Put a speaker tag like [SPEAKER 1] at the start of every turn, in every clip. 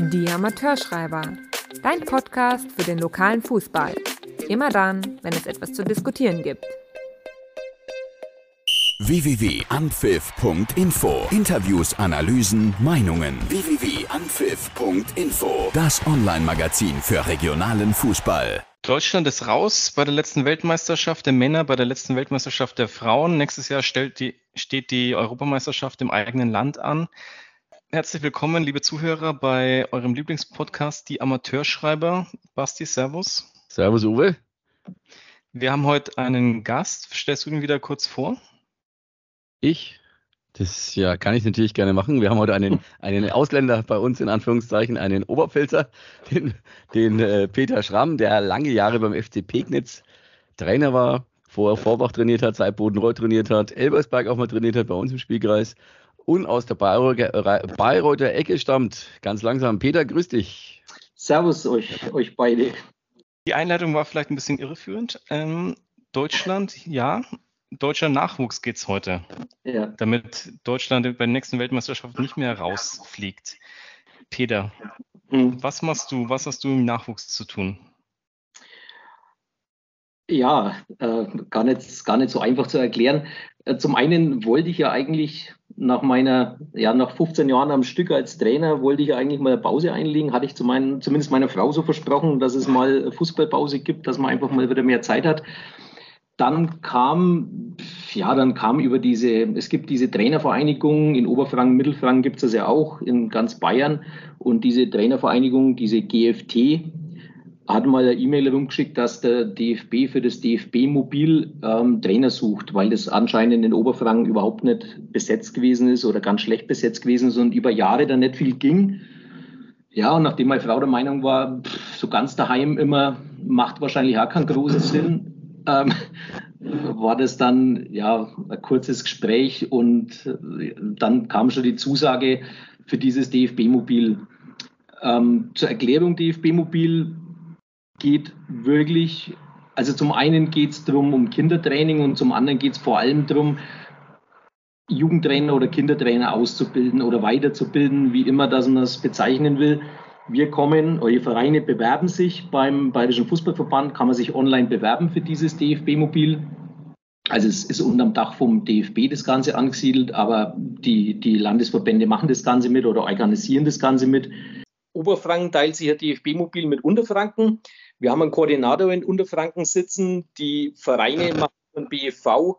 [SPEAKER 1] Die Amateurschreiber, dein Podcast für den lokalen Fußball. Immer dann, wenn es etwas zu diskutieren gibt.
[SPEAKER 2] www.anpfiff.info. Interviews, Analysen, Meinungen. www.anpfiff.info. Das Online-Magazin für regionalen Fußball.
[SPEAKER 3] Deutschland ist raus bei der letzten Weltmeisterschaft der Männer, bei der letzten Weltmeisterschaft der Frauen. Nächstes Jahr steht die Europameisterschaft im eigenen Land an. Herzlich willkommen, liebe Zuhörer, bei eurem Lieblingspodcast, die Amateurschreiber. Basti, servus.
[SPEAKER 4] Servus, Uwe.
[SPEAKER 3] Wir haben heute einen Gast. Stellst du ihn wieder kurz vor?
[SPEAKER 4] Das kann ich natürlich gerne machen. Wir haben heute einen Ausländer bei uns, in Anführungszeichen, einen Oberpfälzer, den Peter Schramm, der lange Jahre beim FC Pegnitz Trainer war, vorher Vorbach trainiert hat, Seibodenreuth trainiert hat, Elbersberg auch mal trainiert hat bei uns im Spielkreis und aus der Bayreuther Ecke stammt. Ganz langsam. Peter, grüß dich.
[SPEAKER 5] Servus euch beide.
[SPEAKER 3] Die Einleitung war vielleicht ein bisschen irreführend. Deutschland, ja. Deutscher Nachwuchs geht's heute, damit Deutschland bei der nächsten Weltmeisterschaft nicht mehr rausfliegt. Peter, was machst du? Was hast du im Nachwuchs zu tun?
[SPEAKER 5] Ja, gar nicht so einfach zu erklären. Zum einen wollte ich ja eigentlich nach 15 Jahren am Stück als Trainer, wollte ich ja eigentlich mal eine Pause einlegen. Hatte ich zumindest meiner Frau so versprochen, dass es mal Fußballpause gibt, dass man einfach mal wieder mehr Zeit hat. Dann kam es gibt diese Trainervereinigung, in Oberfranken, Mittelfranken gibt es das ja auch, in ganz Bayern. Und diese Trainervereinigung, diese GFT, hat mal eine E-Mail rumgeschickt, dass der DFB für das DFB-Mobil Trainer sucht, weil das anscheinend in Oberfranken überhaupt nicht besetzt gewesen ist oder ganz schlecht besetzt gewesen ist und über Jahre da nicht viel ging. Ja, und nachdem meine Frau der Meinung war, so ganz daheim immer macht wahrscheinlich auch keinen großen Sinn, war das dann ein kurzes Gespräch und dann kam schon die Zusage für dieses DFB-Mobil. Zur Erklärung, DFB-Mobil geht wirklich, also zum einen geht es darum um Kindertraining und zum anderen geht es vor allem darum, Jugendtrainer oder Kindertrainer auszubilden oder weiterzubilden, wie immer das man das bezeichnen will. Eure Vereine bewerben sich beim Bayerischen Fußballverband, kann man sich online bewerben für dieses DFB-Mobil. Also es ist unterm Dach vom DFB das Ganze angesiedelt, aber die Landesverbände machen das Ganze mit oder organisieren das Ganze mit. Oberfranken teilt sich ja DFB-Mobil mit Unterfranken. Wir haben einen Koordinator in Unterfranken sitzen. Die Vereine machen beim BFV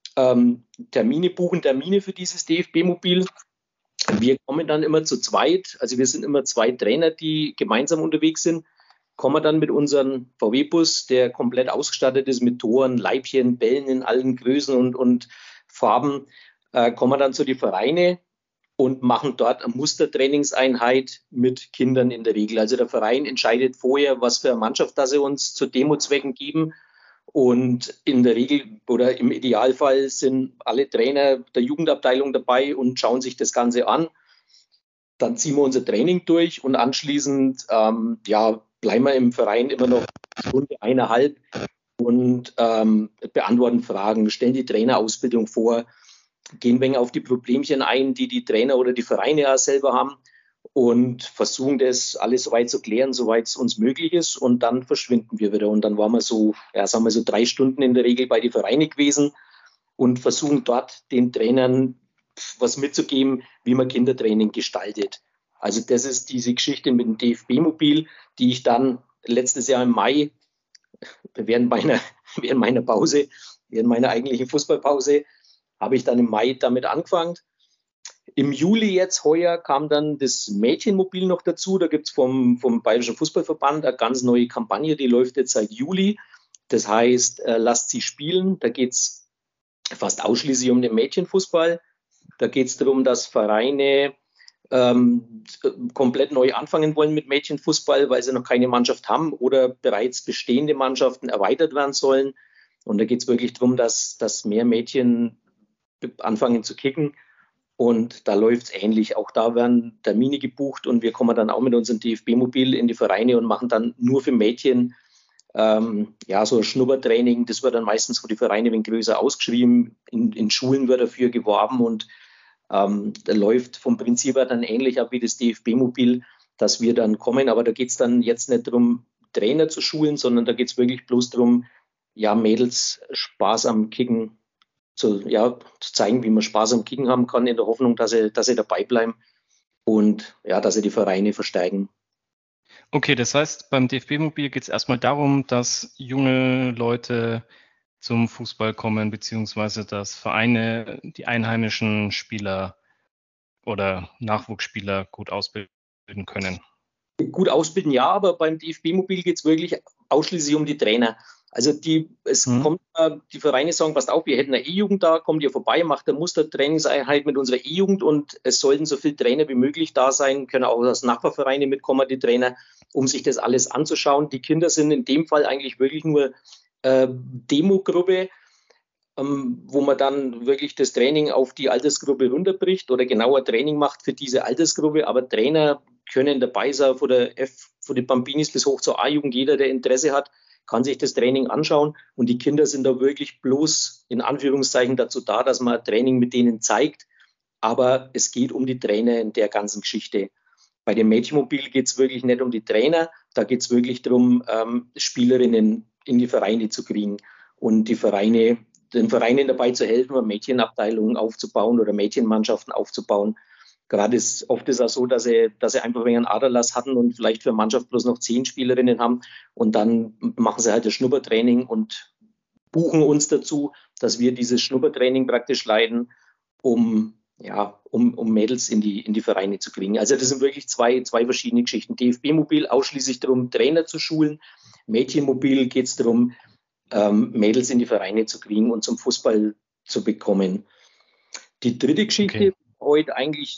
[SPEAKER 5] buchen Termine für dieses DFB-Mobil. Wir kommen dann immer zu zweit, also wir sind immer zwei Trainer, die gemeinsam unterwegs sind, kommen dann mit unserem VW-Bus, der komplett ausgestattet ist mit Toren, Leibchen, Bällen in allen Größen und Farben, kommen dann zu den Vereine und machen dort eine Mustertrainingseinheit mit Kindern in der Regel. Also der Verein entscheidet vorher, was für eine Mannschaft das sie uns zu Demozwecken geben. Und in der Regel oder im Idealfall sind alle Trainer der Jugendabteilung dabei und schauen sich das Ganze an. Dann ziehen wir unser Training durch und anschließend bleiben wir im Verein immer noch eine Stunde, 1,5 und beantworten Fragen, stellen die Trainerausbildung vor, gehen ein wenig auf die Problemchen ein, die Trainer oder die Vereine ja selber haben und versuchen das alles soweit zu klären, soweit es uns möglich ist und dann verschwinden wir wieder. Und dann waren wir so 3 Stunden in der Regel bei den Vereinen gewesen und versuchen dort den Trainern was mitzugeben, wie man Kindertraining gestaltet. Also das ist diese Geschichte mit dem DFB-Mobil, die ich dann letztes Jahr im Mai, während meiner eigentlichen Fußballpause, habe ich dann im Mai damit angefangen. Im Juli jetzt heuer kam dann das Mädchenmobil noch dazu. Da gibt es vom Bayerischen Fußballverband eine ganz neue Kampagne, die läuft jetzt seit Juli. Das heißt, lasst sie spielen. Da geht es fast ausschließlich um den Mädchenfußball. Da geht es darum, dass Vereine komplett neu anfangen wollen mit Mädchenfußball, weil sie noch keine Mannschaft haben oder bereits bestehende Mannschaften erweitert werden sollen. Und da geht es wirklich darum, dass mehr Mädchen anfangen zu kicken. Und da läuft es ähnlich. Auch da werden Termine gebucht und wir kommen dann auch mit unserem DFB-Mobil in die Vereine und machen dann nur für Mädchen so ein Schnuppertraining. Das wird dann meistens für die Vereine ein wenig größer ausgeschrieben. In Schulen wird dafür geworben und da läuft vom Prinzip her dann ähnlich ab wie das DFB-Mobil. dass wir dann kommen. Aber da geht es dann jetzt nicht darum, Trainer zu schulen, sondern da geht es wirklich bloß darum, ja, Mädels Spaß am Kicken zu zeigen, wie man Spaß am Kicken haben kann, in der Hoffnung, dass sie dabei bleiben und ja, dass sie die Vereine verstärken.
[SPEAKER 3] Okay, das heißt, beim DFB-Mobil geht es erstmal darum, dass junge Leute zum Fußball kommen, beziehungsweise dass Vereine die einheimischen Spieler oder Nachwuchsspieler gut ausbilden können.
[SPEAKER 5] Gut ausbilden, ja, aber beim DFB-Mobil geht es wirklich ausschließlich um die Trainer. Also kommt, die Vereine sagen, passt auf, wir hätten eine E-Jugend da, kommt ihr vorbei, macht eine Mustertrainingseinheit mit unserer E-Jugend und es sollten so viele Trainer wie möglich da sein, können auch aus Nachbarvereine mitkommen, die Trainer, um sich das alles anzuschauen. Die Kinder sind in dem Fall eigentlich wirklich nur Demogruppe, wo man dann wirklich das Training auf die Altersgruppe runterbricht oder genauer Training macht für diese Altersgruppe. Aber Trainer können dabei sein, von den Bambinis bis hoch zur A-Jugend. Jeder, der Interesse hat, kann sich das Training anschauen. Und die Kinder sind da wirklich bloß in Anführungszeichen dazu da, dass man Training mit denen zeigt. Aber es geht um die Trainer in der ganzen Geschichte. Bei dem Mädchenmobil geht es wirklich nicht um die Trainer. Da geht es wirklich darum, Spielerinnen in die Vereine zu kriegen und den Vereinen dabei zu helfen, Mädchenabteilungen aufzubauen oder Mädchenmannschaften aufzubauen. Gerade oft ist es auch so, dass sie einfach einen Aderlass hatten und vielleicht für eine Mannschaft bloß noch 10 Spielerinnen haben und dann machen sie halt das Schnuppertraining und buchen uns dazu, dass wir dieses Schnuppertraining praktisch leiten, um Mädels in die Vereine zu kriegen. Also das sind wirklich zwei verschiedene Geschichten. DFB-Mobil ausschließlich darum, Trainer zu schulen. Mädchenmobil geht es darum, Mädels in die Vereine zu kriegen und zum Fußball zu bekommen. Die dritte Geschichte, heute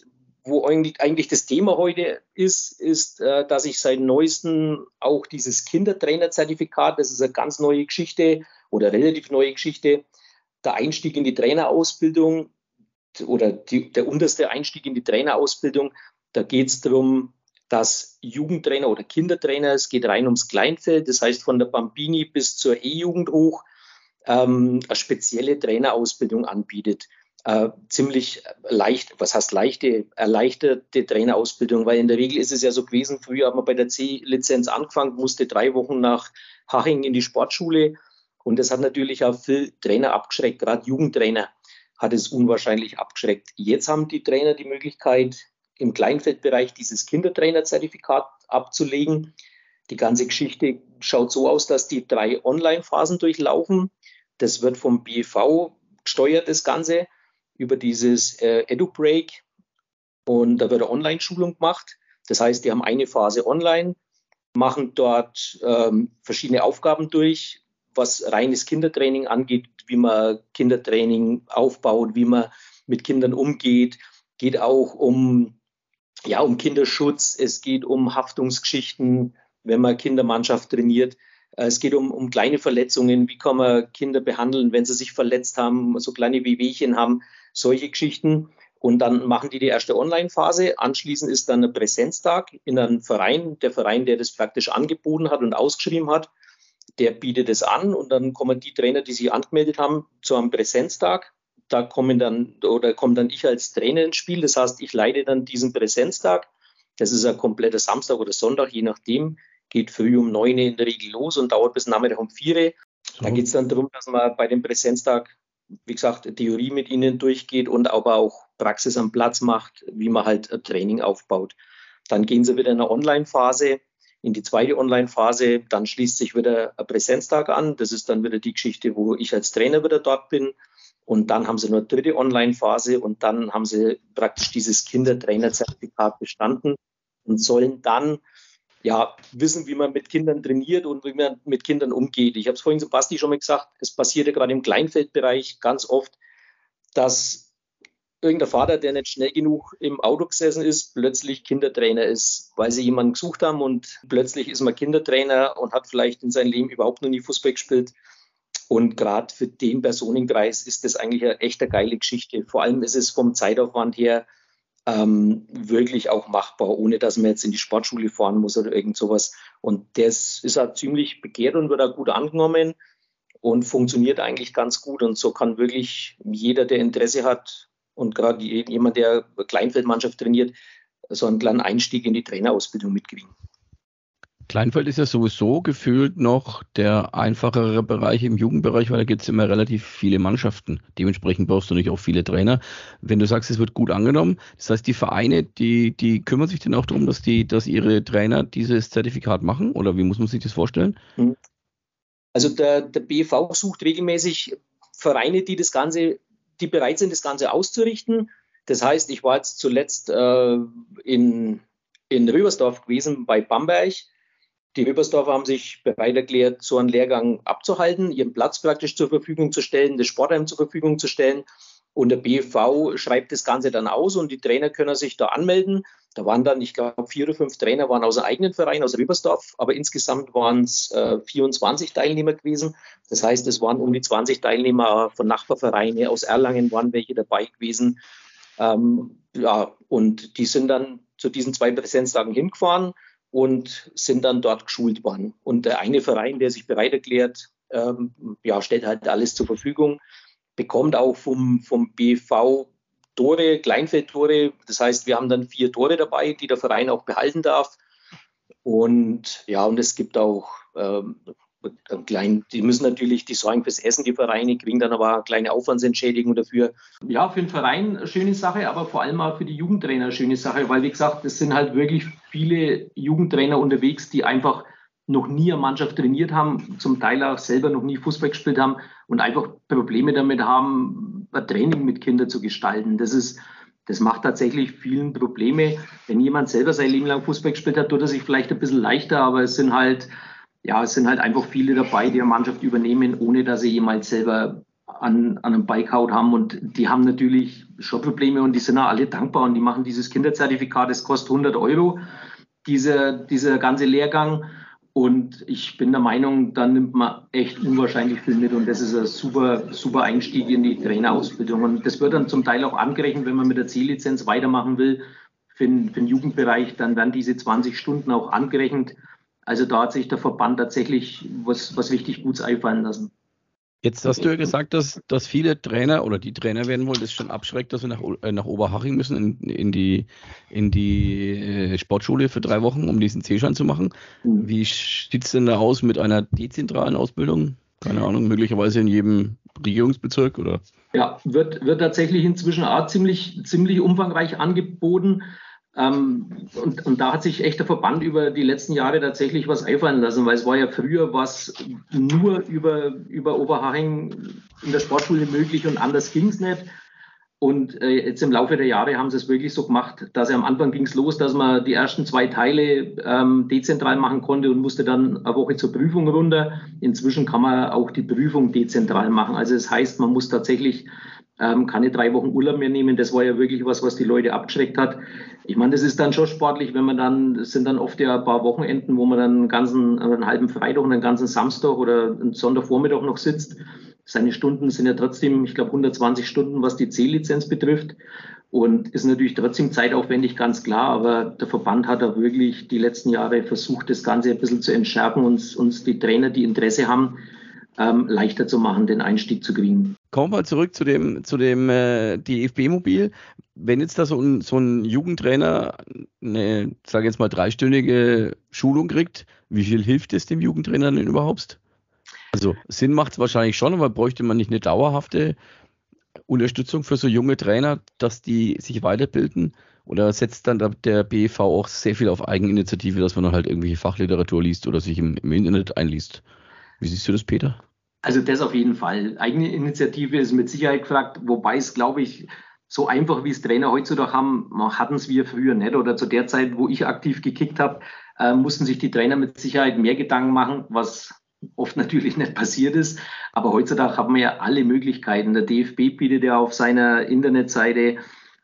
[SPEAKER 5] wo eigentlich das Thema heute ist, dass ich seit neuestem auch dieses Kindertrainerzertifikat, das ist eine ganz neue Geschichte oder relativ neue Geschichte, der Einstieg in die Trainerausbildung oder der unterste Einstieg in die Trainerausbildung, da geht es darum, dass Jugendtrainer oder Kindertrainer, es geht rein ums Kleinfeld, das heißt von der Bambini bis zur E-Jugend hoch, eine spezielle Trainerausbildung anbietet. Ziemlich leicht, was heißt leichte, erleichterte Trainerausbildung, weil in der Regel ist es ja so gewesen, früher hat man bei der C-Lizenz angefangen, musste 3 Wochen nach Haching in die Sportschule und das hat natürlich auch viele Trainer abgeschreckt, gerade Jugendtrainer hat es unwahrscheinlich abgeschreckt. Jetzt haben die Trainer die Möglichkeit, im Kleinfeldbereich dieses Kindertrainerzertifikat abzulegen. Die ganze Geschichte schaut so aus, dass die 3 Online-Phasen durchlaufen. Das wird vom BEV gesteuert, das Ganze, über dieses EduBreak. Und da wird eine Online-Schulung gemacht. Das heißt, die haben eine Phase online, machen dort verschiedene Aufgaben durch, was reines Kindertraining angeht, wie man Kindertraining aufbaut, wie man mit Kindern umgeht. Geht auch um Kinderschutz, es geht um Haftungsgeschichten, wenn man Kindermannschaft trainiert. Es geht um kleine Verletzungen, wie kann man Kinder behandeln, wenn sie sich verletzt haben, so kleine Wehwehchen haben, solche Geschichten. Und dann machen die erste Online-Phase. Anschließend ist dann ein Präsenztag in einem Verein. Der Verein, der das praktisch angeboten hat und ausgeschrieben hat, der bietet es an. Und dann kommen die Trainer, die sich angemeldet haben, zu einem Präsenztag. Da komme dann ich als Trainer ins Spiel. Das heißt, ich leite dann diesen Präsenztag. Das ist ein kompletter Samstag oder Sonntag, je nachdem. Geht früh um 9 Uhr in der Regel los und dauert bis Nachmittag um 4 Uhr. Da geht es dann darum, dass man bei dem Präsenztag, wie gesagt, Theorie mit ihnen durchgeht und aber auch Praxis am Platz macht, wie man halt ein Training aufbaut. Dann gehen sie wieder in eine Online-Phase, in die zweite Online-Phase. Dann schließt sich wieder ein Präsenztag an. Das ist dann wieder die Geschichte, wo ich als Trainer wieder dort bin. Und dann haben sie noch eine dritte Online-Phase und dann haben sie praktisch dieses Kindertrainerzertifikat bestanden und sollen dann wissen, wie man mit Kindern trainiert und wie man mit Kindern umgeht. Ich habe es vorhin zu Basti schon mal gesagt, es passiert ja gerade im Kleinfeldbereich ganz oft, dass irgendein Vater, der nicht schnell genug im Auto gesessen ist, plötzlich Kindertrainer ist, weil sie jemanden gesucht haben und plötzlich ist man Kindertrainer und hat vielleicht in seinem Leben überhaupt noch nie Fußball gespielt. Und gerade für den Personenkreis ist das eigentlich eine echt eine geile Geschichte. Vor allem ist es vom Zeitaufwand her wirklich auch machbar, ohne dass man jetzt in die Sportschule fahren muss oder irgend sowas. Und das ist auch ziemlich begehrt und wird auch gut angenommen und funktioniert eigentlich ganz gut. Und so kann wirklich jeder, der Interesse hat und gerade jemand, der Kleinfeldmannschaft trainiert, so einen kleinen Einstieg in die Trainerausbildung mitkriegen.
[SPEAKER 4] Kleinfeld ist ja sowieso gefühlt noch der einfachere Bereich im Jugendbereich, weil da gibt es immer relativ viele Mannschaften. Dementsprechend brauchst du nicht auch viele Trainer. Wenn du sagst, es wird gut angenommen, das heißt, die Vereine, die kümmern sich dann auch darum, dass ihre Trainer dieses Zertifikat machen? Oder wie muss man sich das vorstellen?
[SPEAKER 5] Also der BV sucht regelmäßig Vereine, die bereit sind, das Ganze auszurichten. Das heißt, ich war jetzt zuletzt in Röbersdorf gewesen bei Bamberg. Die Röbersdorfer haben sich bereit erklärt, so einen Lehrgang abzuhalten, ihren Platz praktisch zur Verfügung zu stellen, das Sportheim zur Verfügung zu stellen. Und der BFV schreibt das Ganze dann aus und die Trainer können sich da anmelden. Da waren dann, ich glaube, 4 oder 5 Trainer waren aus einem eigenen Verein, aus Röbersdorf, aber insgesamt waren es 24 Teilnehmer gewesen. Das heißt, es waren um die 20 Teilnehmer von Nachbarvereinen, aus Erlangen waren welche dabei gewesen. Und die sind dann zu diesen 2 Präsenztagen hingefahren und sind dann dort geschult worden. Und der eine Verein, der sich bereit erklärt, stellt halt alles zur Verfügung, bekommt auch vom BV Tore, Kleinfeldtore. Das heißt, wir haben dann 4 Tore dabei, die der Verein auch behalten darf. Und es gibt auch die müssen natürlich, die sorgen fürs Essen, die Vereine, kriegen dann aber eine kleine Aufwandsentschädigung dafür. Ja, für den Verein eine schöne Sache, aber vor allem auch für die Jugendtrainer eine schöne Sache, weil, wie gesagt, es sind halt wirklich viele Jugendtrainer unterwegs, die einfach noch nie eine Mannschaft trainiert haben, zum Teil auch selber noch nie Fußball gespielt haben und einfach Probleme damit haben, ein Training mit Kindern zu gestalten. Das macht tatsächlich vielen Probleme. Wenn jemand selber sein Leben lang Fußball gespielt hat, tut er sich vielleicht ein bisschen leichter, aber es sind halt einfach viele dabei, die eine Mannschaft übernehmen, ohne dass sie jemals selber an einem Ball gehauen haben. Und die haben natürlich schon Probleme und die sind auch alle dankbar und die machen dieses Kinderzertifikat, das kostet 100 €, dieser ganze Lehrgang. Und ich bin der Meinung, da nimmt man echt unwahrscheinlich viel mit und das ist ein super, super Einstieg in die Trainerausbildung. Und das wird dann zum Teil auch angerechnet, wenn man mit der C-Lizenz weitermachen will für den Jugendbereich, dann werden diese 20 Stunden auch angerechnet. Also da hat sich der Verband tatsächlich was richtig Gutes einfallen lassen.
[SPEAKER 4] Jetzt hast du ja gesagt, dass viele Trainer oder die Trainer werden wollen, das schon abschreckt, dass wir nach Oberhaching müssen, in die Sportschule für 3 Wochen, um diesen C-Schein zu machen. Wie sieht es denn da aus mit einer dezentralen Ausbildung? Keine Ahnung, möglicherweise in jedem Regierungsbezirk, oder? Ja,
[SPEAKER 5] wird tatsächlich inzwischen auch ziemlich umfangreich angeboten. Und da hat sich echt der Verband über die letzten Jahre tatsächlich was einfallen lassen, weil es war ja früher was nur über Oberhaching in der Sportschule möglich und anders ging es nicht. Und jetzt im Laufe der Jahre haben sie es wirklich so gemacht, dass am Anfang ging es los, dass man die ersten 2 Teile dezentral machen konnte und musste dann eine Woche zur Prüfung runter. Inzwischen kann man auch die Prüfung dezentral machen. Also das heißt, man muss tatsächlich keine 3 Wochen Urlaub mehr nehmen. Das war ja wirklich was die Leute abgeschreckt hat. Ich meine, das ist dann schon sportlich, das sind dann oft ja ein paar Wochenenden, wo man dann einen halben Freitag und einen ganzen Samstag oder einen Sonntagvormittag noch sitzt. Seine Stunden sind ja trotzdem, ich glaube, 120 Stunden, was die C-Lizenz betrifft. Und ist natürlich trotzdem zeitaufwendig, ganz klar. Aber der Verband hat da wirklich die letzten Jahre versucht, das Ganze ein bisschen zu entschärfen und uns die Trainer, die Interesse haben, leichter zu machen, den Einstieg zu kriegen.
[SPEAKER 4] Kommen wir zurück zu dem DFB-Mobil. Wenn jetzt da so ein Jugendtrainer eine, sage jetzt mal, 3-stündige Schulung kriegt, wie viel hilft es dem Jugendtrainer denn überhaupt? Also Sinn macht es wahrscheinlich schon, aber bräuchte man nicht eine dauerhafte Unterstützung für so junge Trainer, dass die sich weiterbilden? Oder setzt dann der BEV auch sehr viel auf Eigeninitiative, dass man dann halt irgendwelche Fachliteratur liest oder sich im Internet einliest? Wie siehst du das, Peter?
[SPEAKER 5] Also das auf jeden Fall. Eigene Initiative ist mit Sicherheit gefragt, wobei es, glaube ich, so einfach wie es Trainer heutzutage haben, hatten es wir früher nicht. Oder zu der Zeit, wo ich aktiv gekickt habe, mussten sich die Trainer mit Sicherheit mehr Gedanken machen, was oft natürlich nicht passiert ist. Aber heutzutage haben wir ja alle Möglichkeiten. Der DFB bietet ja auf seiner Internetseite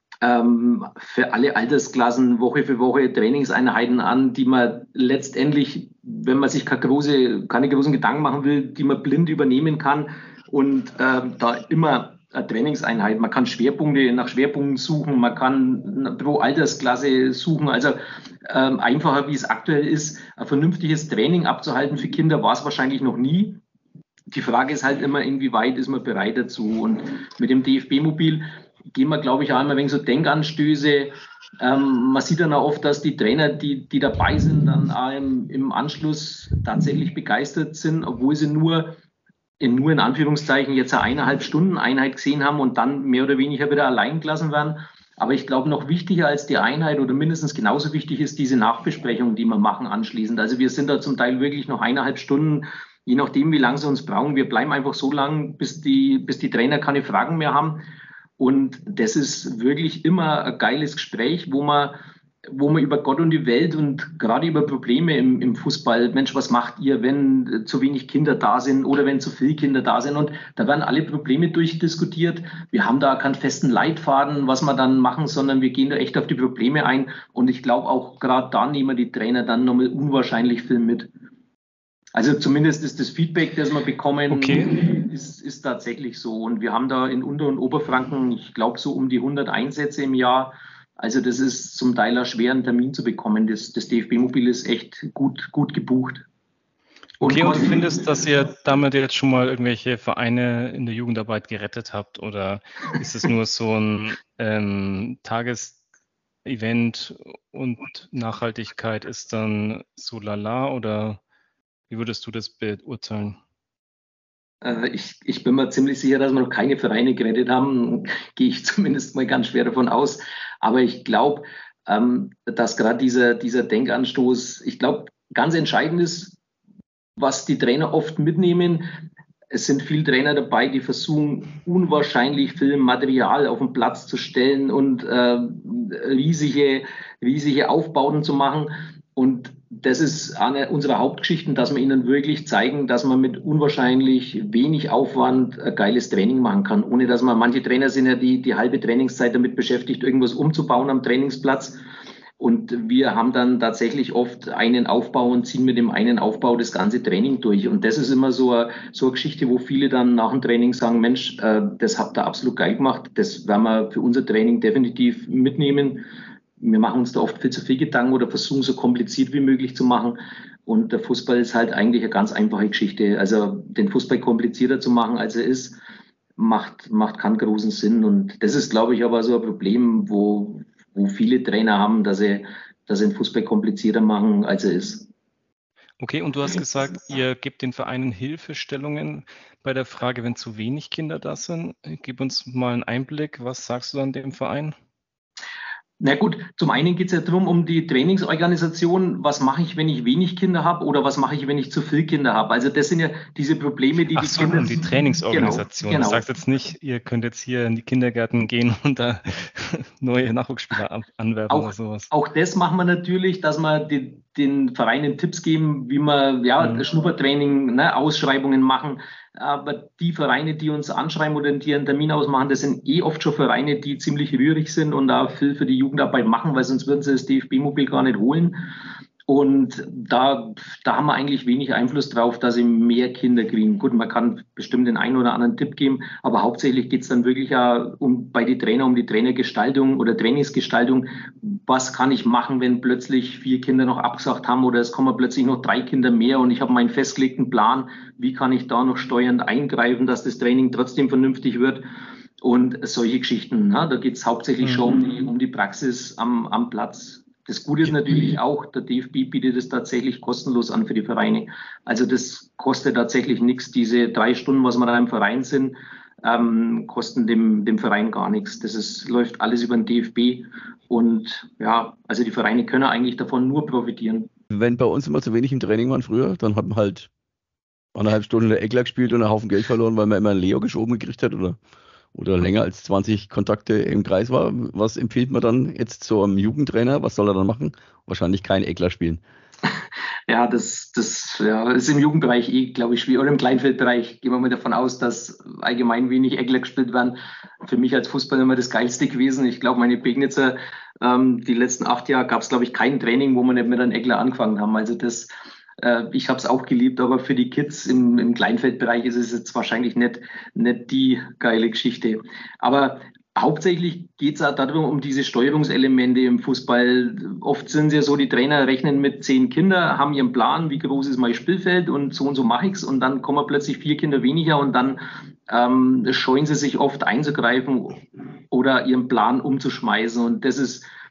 [SPEAKER 5] für alle Altersklassen Woche für Woche Trainingseinheiten an, die man letztendlich, wenn man sich keine großen Gedanken machen will, die man blind übernehmen kann und da immer eine Trainingseinheit. Man kann nach Schwerpunkten suchen, man kann pro Altersklasse suchen. Also einfacher, wie es aktuell ist, ein vernünftiges Training abzuhalten für Kinder war es wahrscheinlich noch nie. Die Frage ist halt immer, inwieweit ist man bereit dazu. Und mit dem DFB-Mobil gehen wir, glaube ich, auch immer ein wenig so Denkanstöße. Man sieht dann auch oft, dass die Trainer, die dabei sind, dann im Anschluss tatsächlich begeistert sind, obwohl sie nur in Anführungszeichen jetzt eine 1,5 Stunden Einheit gesehen haben und dann mehr oder weniger wieder allein gelassen werden. Aber ich glaube, noch wichtiger als die Einheit oder mindestens genauso wichtig ist diese Nachbesprechung, die wir machen anschließend. Also wir sind da zum Teil wirklich noch 1,5 Stunden, je nachdem, wie lange sie uns brauchen. Wir bleiben einfach so lang, bis die Trainer keine Fragen mehr haben. Und das ist wirklich immer ein geiles Gespräch, wo man über Gott und die Welt und gerade über Probleme im Fußball, Mensch, was macht ihr, wenn zu wenig Kinder da sind oder wenn zu viele Kinder da sind? Und da werden alle Probleme durchdiskutiert. Wir haben da keinen festen Leitfaden, was wir dann machen, sondern wir gehen da echt auf die Probleme ein. Und ich glaube auch gerade da nehmen die Trainer dann nochmal unwahrscheinlich viel mit. Also zumindest ist das Feedback, das wir bekommen, ist tatsächlich so. Und wir haben da in Unter- und Oberfranken, ich glaube, so um die 100 Einsätze im Jahr. Also das ist zum Teil ein schweren Termin zu bekommen. Das DFB-Mobil ist echt gut gebucht.
[SPEAKER 3] Okay, und du findest, dass ihr damit jetzt schon mal irgendwelche Vereine in der Jugendarbeit gerettet habt? Oder ist es nur so ein Tagesevent und Nachhaltigkeit ist dann so lala? Oder wie würdest du das beurteilen?
[SPEAKER 5] Ich bin mir ziemlich sicher, dass wir noch keine Vereine gerettet haben. Gehe ich zumindest mal ganz schwer davon aus. Aber ich glaube, dass gerade dieser Denkanstoß, ich glaube, ganz entscheidend ist, was die Trainer oft mitnehmen. Es sind viele Trainer dabei, die versuchen, unwahrscheinlich viel Material auf den Platz zu stellen und riesige Aufbauten zu machen. Und das ist eine unserer Hauptgeschichten, dass wir ihnen wirklich zeigen, dass man mit unwahrscheinlich wenig Aufwand ein geiles Training machen kann, ohne dass manche Trainer sind ja die halbe Trainingszeit damit beschäftigt, irgendwas umzubauen am Trainingsplatz. Und wir haben dann tatsächlich oft einen Aufbau und ziehen mit dem einen Aufbau das ganze Training durch. Und das ist immer so eine Geschichte, wo viele dann nach dem Training sagen, Mensch, das habt ihr absolut geil gemacht, das werden wir für unser Training definitiv mitnehmen. Wir machen uns da oft viel zu viel Gedanken oder versuchen so kompliziert wie möglich zu machen. Und der Fußball ist halt eigentlich eine ganz einfache Geschichte. Also den Fußball komplizierter zu machen, als er ist, macht keinen großen Sinn. Und das ist, glaube ich, aber so ein Problem, wo viele Trainer haben, dass sie den Fußball komplizierter machen, als er ist.
[SPEAKER 3] Okay, und du hast gesagt, ihr gebt den Vereinen Hilfestellungen bei der Frage, wenn zu wenig Kinder da sind. Gib uns mal einen Einblick. Was sagst du dann dem Verein?
[SPEAKER 5] Na gut, zum einen geht es ja darum, um die Trainingsorganisation. Was mache ich, wenn ich wenig Kinder habe oder was mache ich, wenn ich zu viel Kinder habe? Also das sind ja diese Probleme, die Kinder...
[SPEAKER 3] um die Trainingsorganisation.
[SPEAKER 5] Genau.
[SPEAKER 3] Du sagst jetzt nicht, ihr könnt jetzt hier in die Kindergärten gehen und da neue Nachwuchsspieler anwerben oder sowas.
[SPEAKER 5] Auch das machen wir natürlich, dass wir den Vereinen Tipps geben, wie wir Schnuppertraining, Ausschreibungen machen. Aber die Vereine, die uns anschreiben oder die einen Termin ausmachen, das sind oft schon Vereine, die ziemlich rührig sind und da viel für die Jugendarbeit machen, weil sonst würden sie das DFB-Mobil gar nicht holen. Und da haben wir eigentlich wenig Einfluss drauf, dass sie mehr Kinder kriegen. Gut, man kann bestimmt den einen oder anderen Tipp geben, aber hauptsächlich geht es dann wirklich um die Trainergestaltung oder Trainingsgestaltung. Was kann ich machen, wenn plötzlich 4 Kinder noch abgesagt haben oder es kommen plötzlich noch 3 Kinder mehr und ich habe meinen festgelegten Plan, wie kann ich da noch steuernd eingreifen, dass das Training trotzdem vernünftig wird und solche Geschichten. Da geht es hauptsächlich schon um die Praxis am Platz. Das Gute ist natürlich auch, der DFB bietet es tatsächlich kostenlos an für die Vereine. Also das kostet tatsächlich nichts. Diese 3 Stunden, was wir da im Verein sind, kosten dem Verein gar nichts. Läuft alles über den DFB. Und ja, also die Vereine können eigentlich davon nur profitieren.
[SPEAKER 4] Wenn bei uns immer zu wenig im Training waren früher, dann hat man halt 1,5 Stunden Eckler gespielt und einen Haufen Geld verloren, weil man immer einen Leo geschoben gekriegt hat oder länger als 20 Kontakte im Kreis war. Was empfiehlt man dann jetzt so einem Jugendtrainer? Was soll er dann machen? Wahrscheinlich kein Eckler spielen.
[SPEAKER 5] Ja, das ist im Jugendbereich glaube ich, schwierig. Oder im Kleinfeldbereich gehen wir mal davon aus, dass allgemein wenig Eckler gespielt werden. Für mich als Fußballer immer das Geilste gewesen. Ich glaube, meine Pegnitzer, die letzten 8 Jahre gab es, glaube ich, kein Training, wo wir nicht mit einem Eckler angefangen haben. Also ich habe es auch geliebt, aber für die Kids im Kleinfeldbereich ist es jetzt wahrscheinlich nicht die geile Geschichte. Aber hauptsächlich geht es auch darum, um diese Steuerungselemente im Fußball. Oft sind es ja so, die Trainer rechnen mit 10 Kindern, haben ihren Plan, wie groß ist mein Spielfeld und so mache ich es. Und dann kommen plötzlich 4 Kinder weniger und dann scheuen sie sich oft einzugreifen oder ihren Plan umzuschmeißen. Und das ist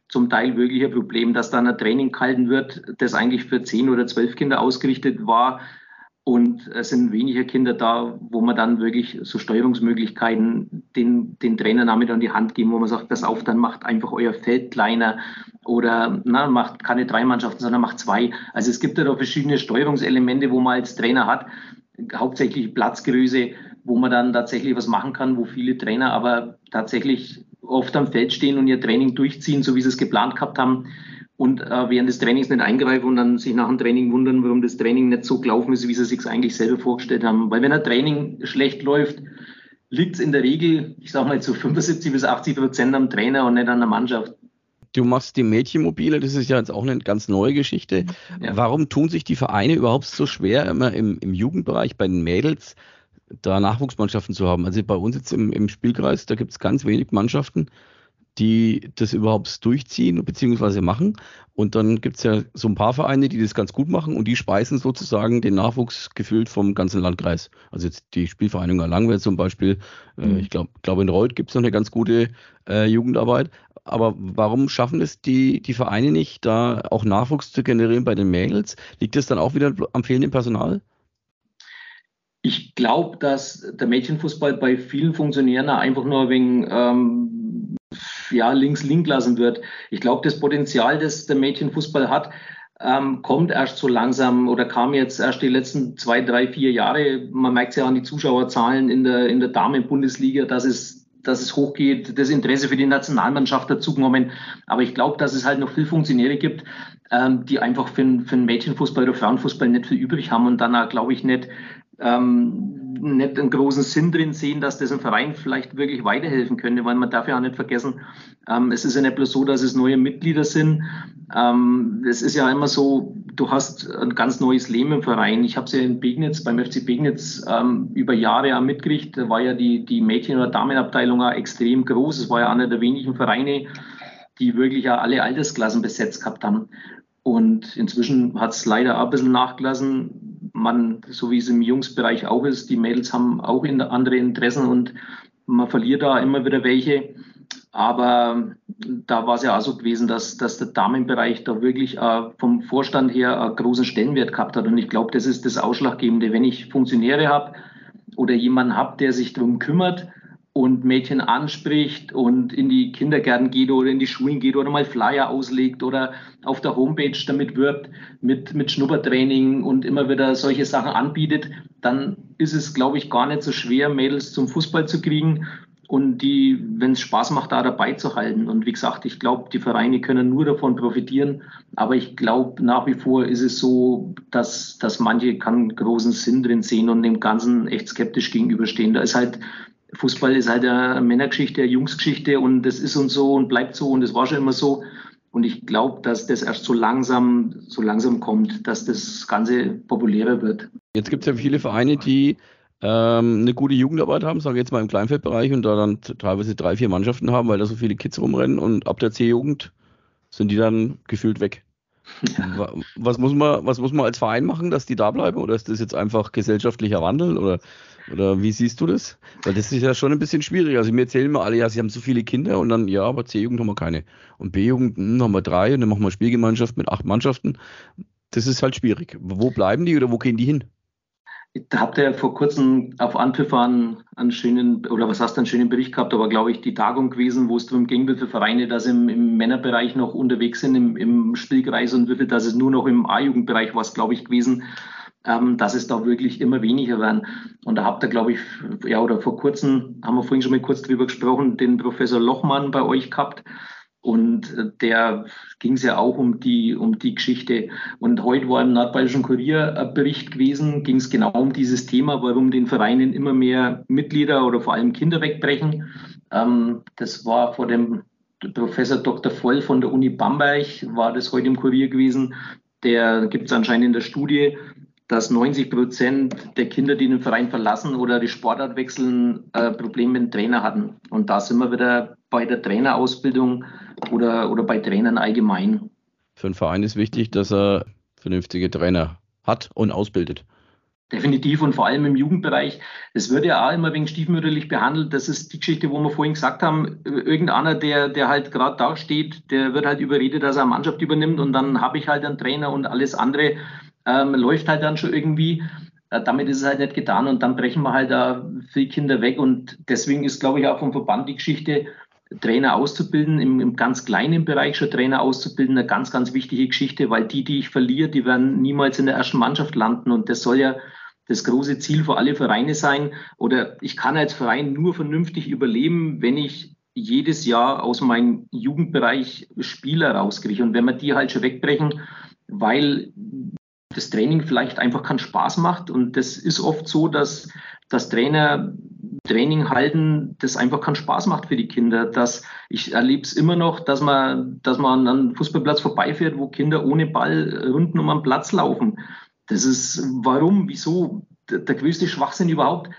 [SPEAKER 5] zum Teil wirklich ein Problem, dass dann ein Training gehalten wird, das eigentlich für 10 oder 12 Kinder ausgerichtet war. Und es sind weniger Kinder da, wo man dann wirklich so Steuerungsmöglichkeiten den Trainern damit an die Hand geben, wo man sagt, pass auf, dann macht einfach euer Feld kleiner oder macht keine 3 Mannschaften, sondern macht 2. Also es gibt ja da verschiedene Steuerungselemente, wo man als Trainer hat, hauptsächlich Platzgröße, wo man dann tatsächlich was machen kann, wo viele Trainer aber tatsächlich oft am Feld stehen und ihr Training durchziehen, so wie sie es geplant gehabt haben. Und während des Trainings nicht eingreifen und dann sich nach dem Training wundern, warum das Training nicht so gelaufen ist, wie sie sich eigentlich selber vorgestellt haben. Weil wenn ein Training schlecht läuft, liegt es in der Regel, ich sage mal zu 75-80% am Trainer und nicht an der Mannschaft.
[SPEAKER 4] Du machst die Mädchenmobile, das ist ja jetzt auch eine ganz neue Geschichte. Ja. Warum tun sich die Vereine überhaupt so schwer, immer im Jugendbereich bei den Mädels da Nachwuchsmannschaften zu haben? Also bei uns jetzt im Spielkreis, da gibt es ganz wenig Mannschaften, die das überhaupt durchziehen bzw. machen. Und dann gibt es ja so ein paar Vereine, die das ganz gut machen und die speisen sozusagen den Nachwuchs gefühlt vom ganzen Landkreis. Also jetzt die Spielvereinigung Langwert zum Beispiel. Ich glaube in Reuth gibt es noch eine ganz gute Jugendarbeit. Aber warum schaffen es die Vereine nicht, da auch Nachwuchs zu generieren bei den Mädels? Liegt das dann auch wieder am fehlenden Personal?
[SPEAKER 5] Ich glaube, dass der Mädchenfußball bei vielen Funktionären einfach nur wegen links liegen gelassen wird. Ich glaube, das Potenzial, das der Mädchenfußball hat, kommt erst so langsam oder kam jetzt erst die letzten 2, 3, 4 Jahre. Man merkt es ja an die Zuschauerzahlen in der Damen-Bundesliga, dass es hochgeht, das Interesse für die Nationalmannschaft dazugenommen. Aber ich glaube, dass es halt noch viele Funktionäre gibt, die einfach für den Mädchenfußball oder Frauenfußball nicht viel übrig haben und dann auch, glaube ich, nicht einen großen Sinn drin sehen, dass das ein Verein vielleicht wirklich weiterhelfen könnte, weil man darf ja auch nicht vergessen, es ist ja nicht bloß so, dass es neue Mitglieder sind. Es ist ja immer so, du hast ein ganz neues Leben im Verein. Ich habe es ja in Pegnitz, beim FC Pegnitz über Jahre auch mitgekriegt. Da war ja die Mädchen- oder Damenabteilung auch extrem groß. Es war ja einer der wenigen Vereine, die wirklich auch alle Altersklassen besetzt gehabt haben. Und inzwischen hat es leider auch ein bisschen nachgelassen. So wie es im Jungsbereich auch ist, die Mädels haben auch andere Interessen und man verliert da immer wieder welche. Aber da war es ja auch so gewesen, dass der Damenbereich da wirklich vom Vorstand her einen großen Stellenwert gehabt hat. Und ich glaube, das ist das Ausschlaggebende. Wenn ich Funktionäre habe oder jemanden habe, der sich darum kümmert und Mädchen anspricht und in die Kindergärten geht oder in die Schulen geht oder mal Flyer auslegt oder auf der Homepage damit wirbt, mit Schnuppertraining und immer wieder solche Sachen anbietet, dann ist es, glaube ich, gar nicht so schwer, Mädels zum Fußball zu kriegen und die, wenn es Spaß macht, da dabei zu halten. Und wie gesagt, ich glaube, die Vereine können nur davon profitieren, aber ich glaube, nach wie vor ist es so, dass manche keinen großen Sinn drin sehen und dem Ganzen echt skeptisch gegenüberstehen. Fußball ist halt eine Männergeschichte, eine Jungsgeschichte und das ist und so und bleibt so und das war schon immer so. Und ich glaube, dass das erst so langsam kommt, dass das Ganze populärer wird.
[SPEAKER 4] Jetzt gibt es ja viele Vereine, die eine gute Jugendarbeit haben, sage ich jetzt mal im Kleinfeldbereich und da dann teilweise 3, 4 Mannschaften haben, weil da so viele Kids rumrennen und ab der C-Jugend sind die dann gefühlt weg. Ja. Was muss man als Verein machen, dass die da bleiben? Oder ist das jetzt einfach gesellschaftlicher Wandel? Oder wie siehst du das? Weil das ist ja schon ein bisschen schwierig. Also mir erzählen mal alle, ja, sie haben so viele Kinder und dann, ja, aber C-Jugend haben wir keine. Und B-Jugend haben wir 3 und dann machen wir Spielgemeinschaft mit 8 Mannschaften. Das ist halt schwierig. Wo bleiben die oder wo gehen die hin?
[SPEAKER 5] Da habt ihr ja vor kurzem auf Anpfiff einen schönen Bericht gehabt, aber glaube ich die Tagung gewesen, wo es darum ging, wie viele Vereine das im Männerbereich noch unterwegs sind im Spielkreis und wie viel, dass es nur noch im A-Jugendbereich war, glaube ich, gewesen, dass es da wirklich immer weniger werden. Und da habt ihr, glaube ich, oder vor kurzem, haben wir vorhin schon mal kurz drüber gesprochen, den Professor Lochmann bei euch gehabt. Und der ging es ja auch um die Geschichte. Und heute war im Nordbayerischen Kurier ein Bericht gewesen, ging es genau um dieses Thema, warum den Vereinen immer mehr Mitglieder oder vor allem Kinder wegbrechen. Das war vor dem Professor Dr. Voll von der Uni Bamberg, war das heute im Kurier gewesen. Der gibt es anscheinend in der Studie, dass 90% der Kinder, die den Verein verlassen oder die Sportart wechseln, Probleme mit dem Trainer hatten. Und da sind wir wieder bei der Trainerausbildung oder bei Trainern allgemein.
[SPEAKER 4] Für einen Verein ist wichtig, dass er vernünftige Trainer hat und ausbildet.
[SPEAKER 5] Definitiv und vor allem im Jugendbereich. Es wird ja auch immer wegen stiefmütterlich behandelt. Das ist die Geschichte, wo wir vorhin gesagt haben, irgendeiner, der halt gerade da steht, der wird halt überredet, dass er eine Mannschaft übernimmt und dann habe ich halt einen Trainer und alles andere läuft halt dann schon irgendwie. Damit ist es halt nicht getan und dann brechen wir halt da viele Kinder weg und deswegen ist, glaube ich, auch vom Verband die Geschichte, Trainer auszubilden, im ganz kleinen Bereich schon Trainer auszubilden, eine ganz, ganz wichtige Geschichte, weil die ich verliere, die werden niemals in der ersten Mannschaft landen und das soll ja das große Ziel für alle Vereine sein. Oder ich kann als Verein nur vernünftig überleben, wenn ich jedes Jahr aus meinem Jugendbereich Spieler rauskriege. Und wenn wir die halt schon wegbrechen, weil das Training vielleicht einfach keinen Spaß macht. Und das ist oft so, dass Trainer Training halten, das einfach keinen Spaß macht für die Kinder. Ich erlebe es immer noch, dass man an einem Fußballplatz vorbeifährt, wo Kinder ohne Ball runden um einen Platz laufen. Das ist, warum, wieso, der größte Schwachsinn überhaupt.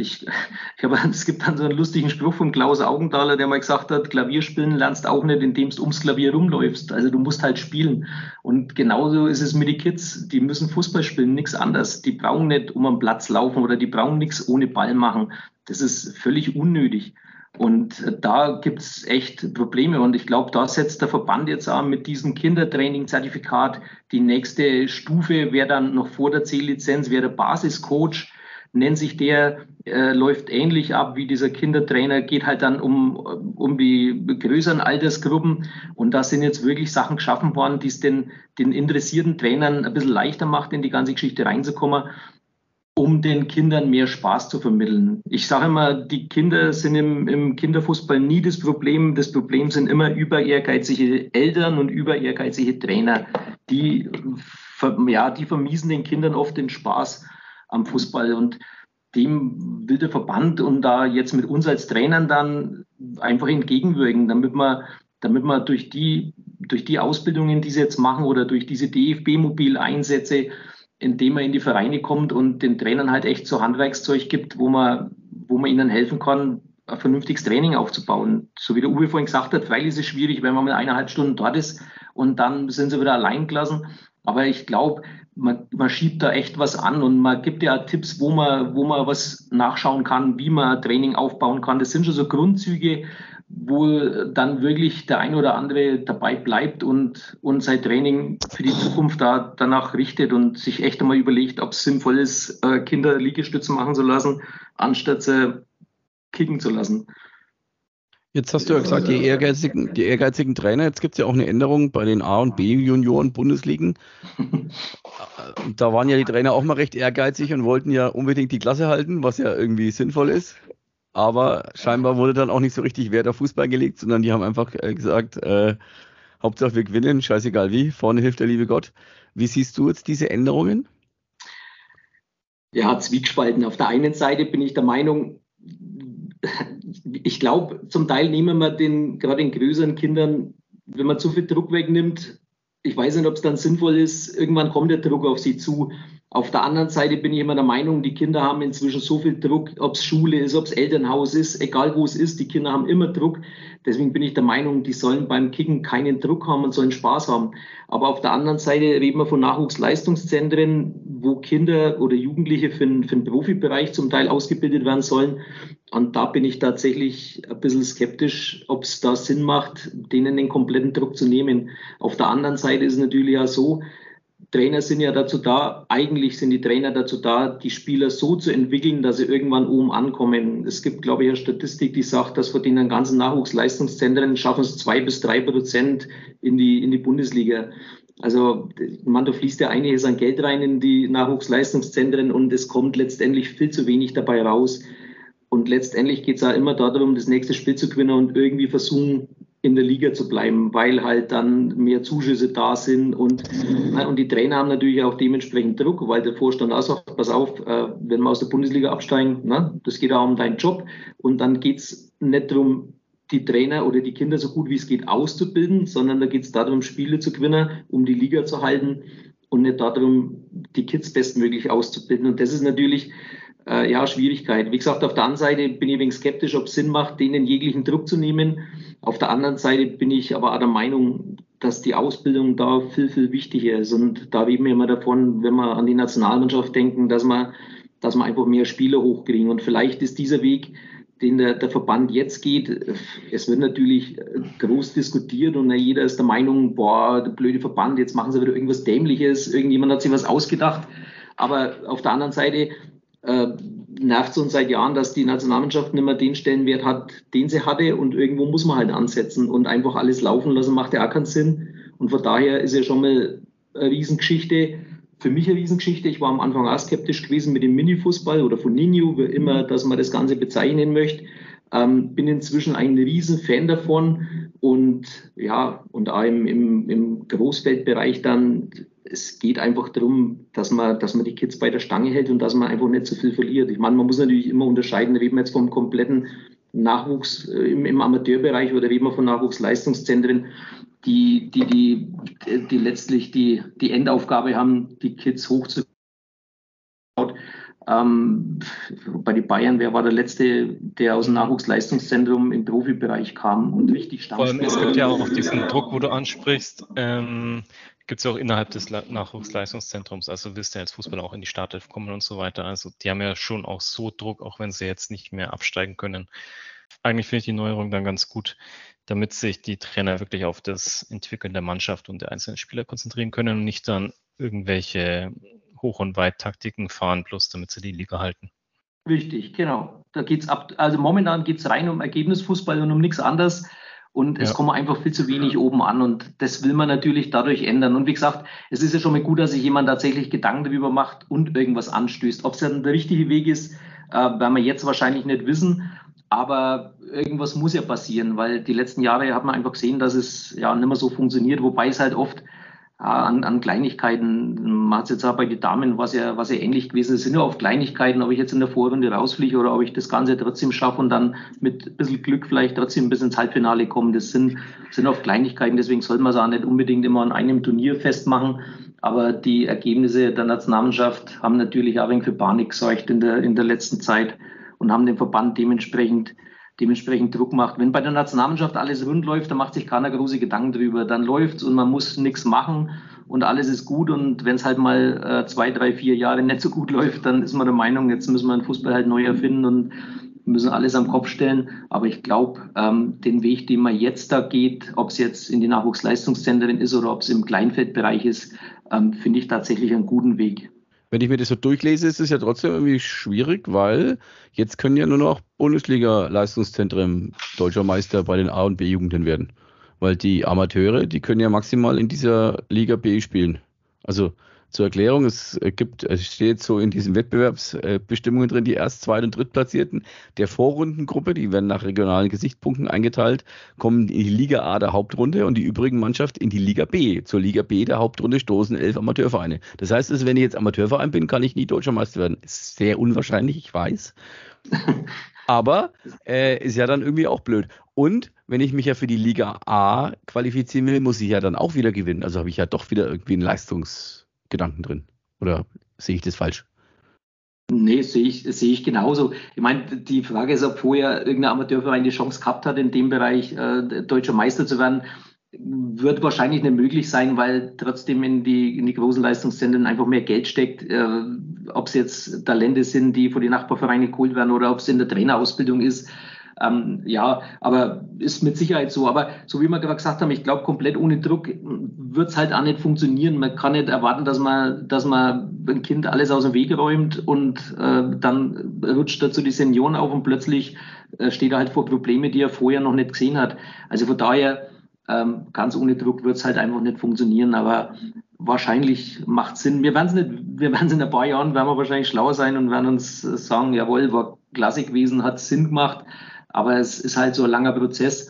[SPEAKER 5] Es gibt dann so einen lustigen Spruch von Klaus Augenthaler, der mal gesagt hat, Klavier spielen lernst auch nicht, indem du ums Klavier rumläufst. Also du musst halt spielen. Und genauso ist es mit den Kids. Die müssen Fußball spielen, nichts anderes. Die brauchen nicht um einen Platz laufen oder die brauchen nichts ohne Ball machen. Das ist völlig unnötig. Und da gibt es echt Probleme. Und ich glaube, da setzt der Verband jetzt auch mit diesem Kindertraining-Zertifikat die nächste Stufe, wäre dann noch vor der C-Lizenz, wäre der Basiscoach, nennt sich der, läuft ähnlich ab wie dieser Kindertrainer, geht halt dann um die größeren Altersgruppen. Und da sind jetzt wirklich Sachen geschaffen worden, die es den interessierten Trainern ein bisschen leichter macht, in die ganze Geschichte reinzukommen, um den Kindern mehr Spaß zu vermitteln. Ich sage immer, die Kinder sind im Kinderfußball nie das Problem. Das Problem sind immer über ehrgeizige Eltern und über ehrgeizige Trainer. Die vermiesen den Kindern oft den Spaß am Fußball. Und dem will der Verband und da jetzt mit uns als Trainern dann einfach entgegenwirken, damit man durch die Ausbildungen, die sie jetzt machen oder durch diese DFB-Mobil-Einsätze, indem man in die Vereine kommt und den Trainern halt echt so Handwerkszeug gibt, wo man ihnen helfen kann, ein vernünftiges Training aufzubauen. So wie der Uwe vorhin gesagt hat, freilich ist es schwierig, wenn man mal 1,5 Stunden dort ist und dann sind sie wieder allein gelassen. Aber ich glaube, man schiebt da echt was an und man gibt ja Tipps, wo man was nachschauen kann, wie man Training aufbauen kann. Das sind schon so Grundzüge, wo dann wirklich der ein oder andere dabei bleibt und sein Training für die Zukunft danach richtet und sich echt einmal überlegt, ob es sinnvoll ist, Kinder Liegestütze machen zu lassen, anstatt sie kicken zu lassen.
[SPEAKER 4] Jetzt hast du ja gesagt, die ehrgeizigen Trainer, jetzt gibt es ja auch eine Änderung bei den A- und B-Junioren-Bundesligen. Da waren ja die Trainer auch mal recht ehrgeizig und wollten ja unbedingt die Klasse halten, was ja irgendwie sinnvoll ist. Aber scheinbar wurde dann auch nicht so richtig Wert auf Fußball gelegt, sondern die haben einfach gesagt, Hauptsache wir gewinnen, scheißegal wie, vorne hilft der liebe Gott. Wie siehst du jetzt diese Änderungen?
[SPEAKER 5] Ja, zwiegespalten. Auf der einen Seite bin ich der Meinung, ich glaube, zum Teil nehmen wir gerade den größeren Kindern, wenn man zu viel Druck wegnimmt, ich weiß nicht, ob es dann sinnvoll ist, irgendwann kommt der Druck auf sie zu. Auf der anderen Seite bin ich immer der Meinung, die Kinder haben inzwischen so viel Druck, ob es Schule ist, ob es Elternhaus ist, egal wo es ist, die Kinder haben immer Druck. Deswegen bin ich der Meinung, die sollen beim Kicken keinen Druck haben und sollen Spaß haben. Aber auf der anderen Seite reden wir von Nachwuchsleistungszentren, wo Kinder oder Jugendliche für den Profibereich zum Teil ausgebildet werden sollen. Und da bin ich tatsächlich ein bisschen skeptisch, ob es da Sinn macht, denen den kompletten Druck zu nehmen. Auf der anderen Seite ist es natürlich ja so, Trainer sind ja dazu da, eigentlich sind die Trainer dazu da, die Spieler so zu entwickeln, dass sie irgendwann oben ankommen. Es gibt, glaube ich, eine Statistik, die sagt, dass von den ganzen Nachwuchsleistungszentren schaffen es 2-3% in die Bundesliga. Also, da fließt ja einiges an Geld rein in die Nachwuchsleistungszentren und es kommt letztendlich viel zu wenig dabei raus. Und letztendlich geht es auch immer darum, das nächste Spiel zu gewinnen und irgendwie versuchen, in der Liga zu bleiben, weil halt dann mehr Zuschüsse da sind und die Trainer haben natürlich auch dementsprechend Druck, weil der Vorstand auch sagt, pass auf, wenn wir aus der Bundesliga absteigen, das geht auch um deinen Job und dann geht es nicht darum, die Trainer oder die Kinder so gut wie es geht auszubilden, sondern da geht es darum, Spiele zu gewinnen, um die Liga zu halten und nicht darum, die Kids bestmöglich auszubilden und das ist natürlich Schwierigkeit. Wie gesagt, auf der einen Seite bin ich ein wenig skeptisch, ob es Sinn macht, denen jeglichen Druck zu nehmen. Auf der anderen Seite bin ich aber auch der Meinung, dass die Ausbildung da viel, viel wichtiger ist. Und da reden wir immer davon, wenn wir an die Nationalmannschaft denken, dass wir einfach mehr Spieler hochkriegen. Und vielleicht ist dieser Weg, den der Verband jetzt geht, es wird natürlich groß diskutiert und jeder ist der Meinung, boah, der blöde Verband, jetzt machen sie wieder irgendwas Dämliches, irgendjemand hat sich was ausgedacht. Aber auf der anderen Seite nervt es uns seit Jahren, dass die Nationalmannschaft nicht mehr den Stellenwert hat, den sie hatte, und irgendwo muss man halt ansetzen und einfach alles laufen lassen, macht ja auch keinen Sinn. Und von daher ist ja schon mal eine Riesengeschichte, für mich eine Riesengeschichte. Ich war am Anfang auch skeptisch gewesen mit dem Mini-Fußball oder von Ninho, wie immer, dass man das Ganze bezeichnen möchte. Bin inzwischen ein Riesenfan davon und auch im Großfeldbereich dann. Es geht einfach darum, dass man die Kids bei der Stange hält und dass man einfach nicht so viel verliert. Ich meine, man muss natürlich immer unterscheiden, reden wir jetzt vom kompletten Nachwuchs im Amateurbereich oder reden wir von Nachwuchsleistungszentren, die letztlich die Endaufgabe haben, die Kids hochzubauen. Bei den Bayern, wer war der Letzte, der aus dem Nachwuchsleistungszentrum im Profibereich kam und richtig stand?
[SPEAKER 3] Vor allem, es gibt ja auch diesen Druck, wo du ansprichst, gibt es ja auch innerhalb des Nachwuchsleistungszentrums. Also willst du ja als Fußballer auch in die Startelf kommen und so weiter. Also die haben ja schon auch so Druck, auch wenn sie jetzt nicht mehr absteigen können. Eigentlich finde ich die Neuerung dann ganz gut, damit sich die Trainer wirklich auf das Entwickeln der Mannschaft und der einzelnen Spieler konzentrieren können und nicht dann irgendwelche Hoch- und Weit-Taktiken fahren, bloß damit sie die Liga halten.
[SPEAKER 5] Richtig, genau. Da geht's also momentan geht es rein um Ergebnisfußball und um nichts anderes. Und es kommt einfach viel zu wenig oben an. Und das will man natürlich dadurch ändern. Und wie gesagt, es ist ja schon mal gut, dass sich jemand tatsächlich Gedanken darüber macht und irgendwas anstößt. Ob es dann der richtige Weg ist, werden wir jetzt wahrscheinlich nicht wissen. Aber irgendwas muss ja passieren, weil die letzten Jahre hat man einfach gesehen, dass es nicht mehr so funktioniert. Wobei es halt oft an Kleinigkeiten, man hat es jetzt auch bei den Damen, was ja ähnlich gewesen ist, sind ja oft Kleinigkeiten, ob ich jetzt in der Vorrunde rausfliege oder ob ich das Ganze trotzdem schaffe und dann mit ein bisschen Glück vielleicht trotzdem bis ins Halbfinale komme. Das sind oft Kleinigkeiten, deswegen sollte man es auch nicht unbedingt immer an einem Turnier festmachen. Aber die Ergebnisse der Nationalmannschaft haben natürlich auch ein wenig für Panik gesorgt in der letzten Zeit und haben den Verband dementsprechend Druck macht. Wenn bei der Nationalmannschaft alles rund läuft, dann macht sich keiner große Gedanken drüber. Dann läuft's und man muss nichts machen und alles ist gut. Und wenn es halt mal 2, 3, 4 Jahre nicht so gut läuft, dann ist man der Meinung, jetzt müssen wir den Fußball halt neu erfinden und müssen alles am Kopf stellen. Aber ich glaube, den Weg, den man jetzt da geht, ob es jetzt in die Nachwuchsleistungszentren ist oder ob es im Kleinfeldbereich ist, finde ich tatsächlich einen guten Weg.
[SPEAKER 4] Wenn ich mir das so durchlese, ist es ja trotzdem irgendwie schwierig, weil jetzt können ja nur noch Bundesliga-Leistungszentren deutscher Meister bei den A- und B-Jugenden werden. Weil die Amateure, die können ja maximal in dieser Liga B spielen. Also zur Erklärung, es steht so in diesen Wettbewerbsbestimmungen drin, die Erst-, Zweit- und Drittplatzierten der Vorrundengruppe, die werden nach regionalen Gesichtspunkten eingeteilt, kommen in die Liga A der Hauptrunde und die übrigen Mannschaften in die Liga B. Zur Liga B der Hauptrunde stoßen 11 Amateurvereine. Das heißt, wenn ich jetzt Amateurverein bin, kann ich nie deutscher Meister werden. Ist sehr unwahrscheinlich, ich weiß. Aber ist ja dann irgendwie auch blöd. Und wenn ich mich ja für die Liga A qualifizieren will, muss ich ja dann auch wieder gewinnen. Also habe ich ja doch wieder irgendwie einen Leistungsgedanken drin. Oder sehe ich das falsch?
[SPEAKER 5] Nee, sehe ich genauso. Ich meine, die Frage ist, ob vorher irgendein Amateurverein die Chance gehabt hat, in dem Bereich deutscher Meister zu werden. Wird wahrscheinlich nicht möglich sein, weil trotzdem in die großen Leistungszentren einfach mehr Geld steckt. Ob es jetzt Talente sind, die von den Nachbarvereinen geholt werden oder ob es in der Trainerausbildung ist. Aber ist mit Sicherheit so. Aber so wie wir gerade gesagt haben, ich glaube, komplett ohne Druck wird es halt auch nicht funktionieren. Man kann nicht erwarten, dass man ein Kind alles aus dem Weg räumt und dann rutscht dazu die Senioren auf und plötzlich steht er halt vor Probleme, die er vorher noch nicht gesehen hat. Also von daher, ganz ohne Druck wird es halt einfach nicht funktionieren. Aber wahrscheinlich macht es Sinn. Wir werden es in ein paar Jahren, werden wir wahrscheinlich schlauer sein und werden uns sagen, jawohl, war klasse gewesen, hat Sinn gemacht. Aber es ist halt so ein langer Prozess,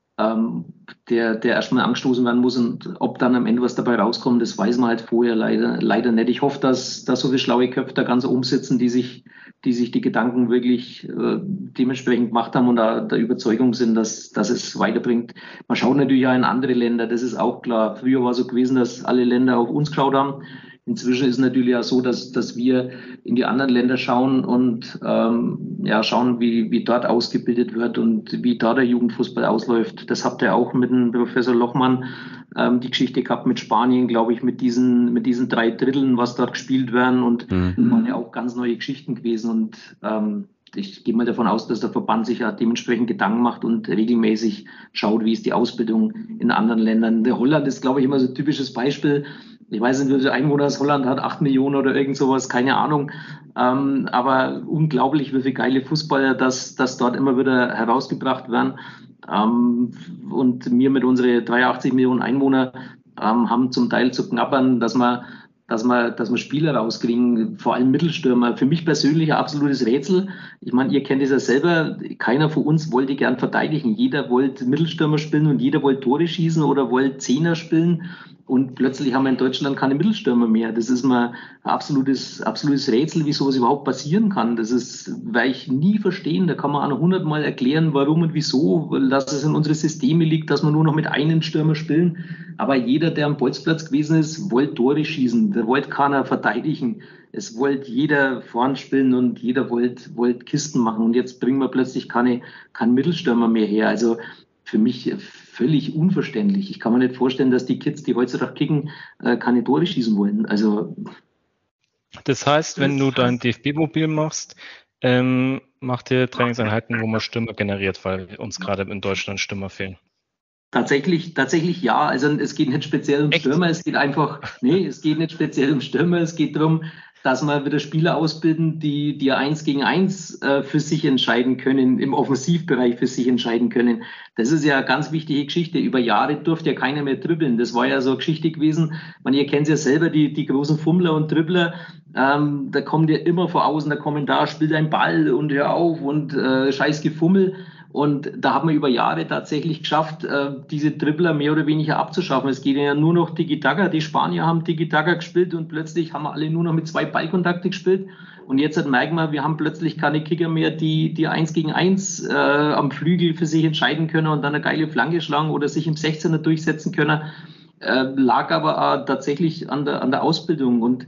[SPEAKER 5] der erstmal angestoßen werden muss. Und ob dann am Ende was dabei rauskommt, das weiß man halt vorher leider nicht. Ich hoffe, dass so viele schlaue Köpfe da ganz umsitzen, die sich die Gedanken wirklich dementsprechend gemacht haben und da der Überzeugung sind, dass es weiterbringt. Man schaut natürlich auch in andere Länder, das ist auch klar. Früher war es so gewesen, dass alle Länder auf uns geschaut haben. Inzwischen ist es natürlich auch so, dass wir in die anderen Länder schauen und schauen, wie dort ausgebildet wird und wie da der Jugendfußball ausläuft. Das habt ihr auch mit dem Professor Lochmann die Geschichte gehabt mit Spanien, glaube ich, mit diesen 3 Dritteln, was dort gespielt werden. Und waren ja auch ganz neue Geschichten gewesen. Und ich gehe mal davon aus, dass der Verband sich ja dementsprechend Gedanken macht und regelmäßig schaut, wie ist die Ausbildung in anderen Ländern. Der Holland ist, glaube ich, immer so ein typisches Beispiel. Ich weiß nicht, wie viele Einwohner das Holland hat, 8 Millionen oder irgend sowas, keine Ahnung. Aber unglaublich, wie viele geile Fußballer das dort immer wieder herausgebracht werden. Und wir mit unseren 83 Millionen Einwohner haben zum Teil zu knabbern, dass wir Spieler rauskriegen, vor allem Mittelstürmer. Für mich persönlich ein absolutes Rätsel. Ich meine, ihr kennt es ja selber, keiner von uns wollte gern verteidigen. Jeder wollte Mittelstürmer spielen und jeder wollte Tore schießen oder wollte Zehner spielen. Und plötzlich haben wir in Deutschland keine Mittelstürmer mehr. Das ist mal ein absolutes Rätsel, wie sowas überhaupt passieren kann. Werde ich nie verstehen. Da kann man auch noch 100-mal erklären, warum und wieso, dass es in unsere Systeme liegt, dass wir nur noch mit einem Stürmer spielen. Aber jeder, der am Bolzplatz gewesen ist, wollte Tore schießen. Da wollte keiner verteidigen. Es wollte jeder vorn spielen und jeder wollte Kisten machen. Und jetzt bringen wir plötzlich keinen Mittelstürmer mehr her. Also für mich völlig unverständlich. Ich kann mir nicht vorstellen, dass die Kids, die heutzutage kicken, keine Tore schießen wollen. Also
[SPEAKER 3] das heißt, wenn du dein DFB-Mobil machst, macht ihr Trainingseinheiten, wo man Stürmer generiert, weil uns gerade in Deutschland Stürmer fehlen?
[SPEAKER 5] Tatsächlich ja. Also es geht nicht speziell um Stürmer, es geht nicht speziell um Stürmer, es geht darum, dass wir wieder Spieler ausbilden, die 1 gegen 1 für sich entscheiden können, im Offensivbereich für sich entscheiden können. Das ist ja eine ganz wichtige Geschichte. Über Jahre durfte ja keiner mehr dribbeln. Das war ja so eine Geschichte gewesen. Ihr kennt es ja selber, die großen Fummler und Dribbler. Da kommt ja immer vor außen der Kommentar, spiel dein Ball und hör auf und scheiß Gefummel. Und da haben wir über Jahre tatsächlich geschafft, diese Dribbler mehr oder weniger abzuschaffen. Es geht ja nur noch Tiki-Taka. Die Spanier haben Tiki-Taka gespielt und plötzlich haben wir alle nur noch mit 2 Ballkontakte gespielt. Und jetzt merken wir haben plötzlich keine Kicker mehr, die 1 gegen 1 am Flügel für sich entscheiden können und dann eine geile Flanke schlagen oder sich im 16er durchsetzen können. Lag aber tatsächlich an der Ausbildung und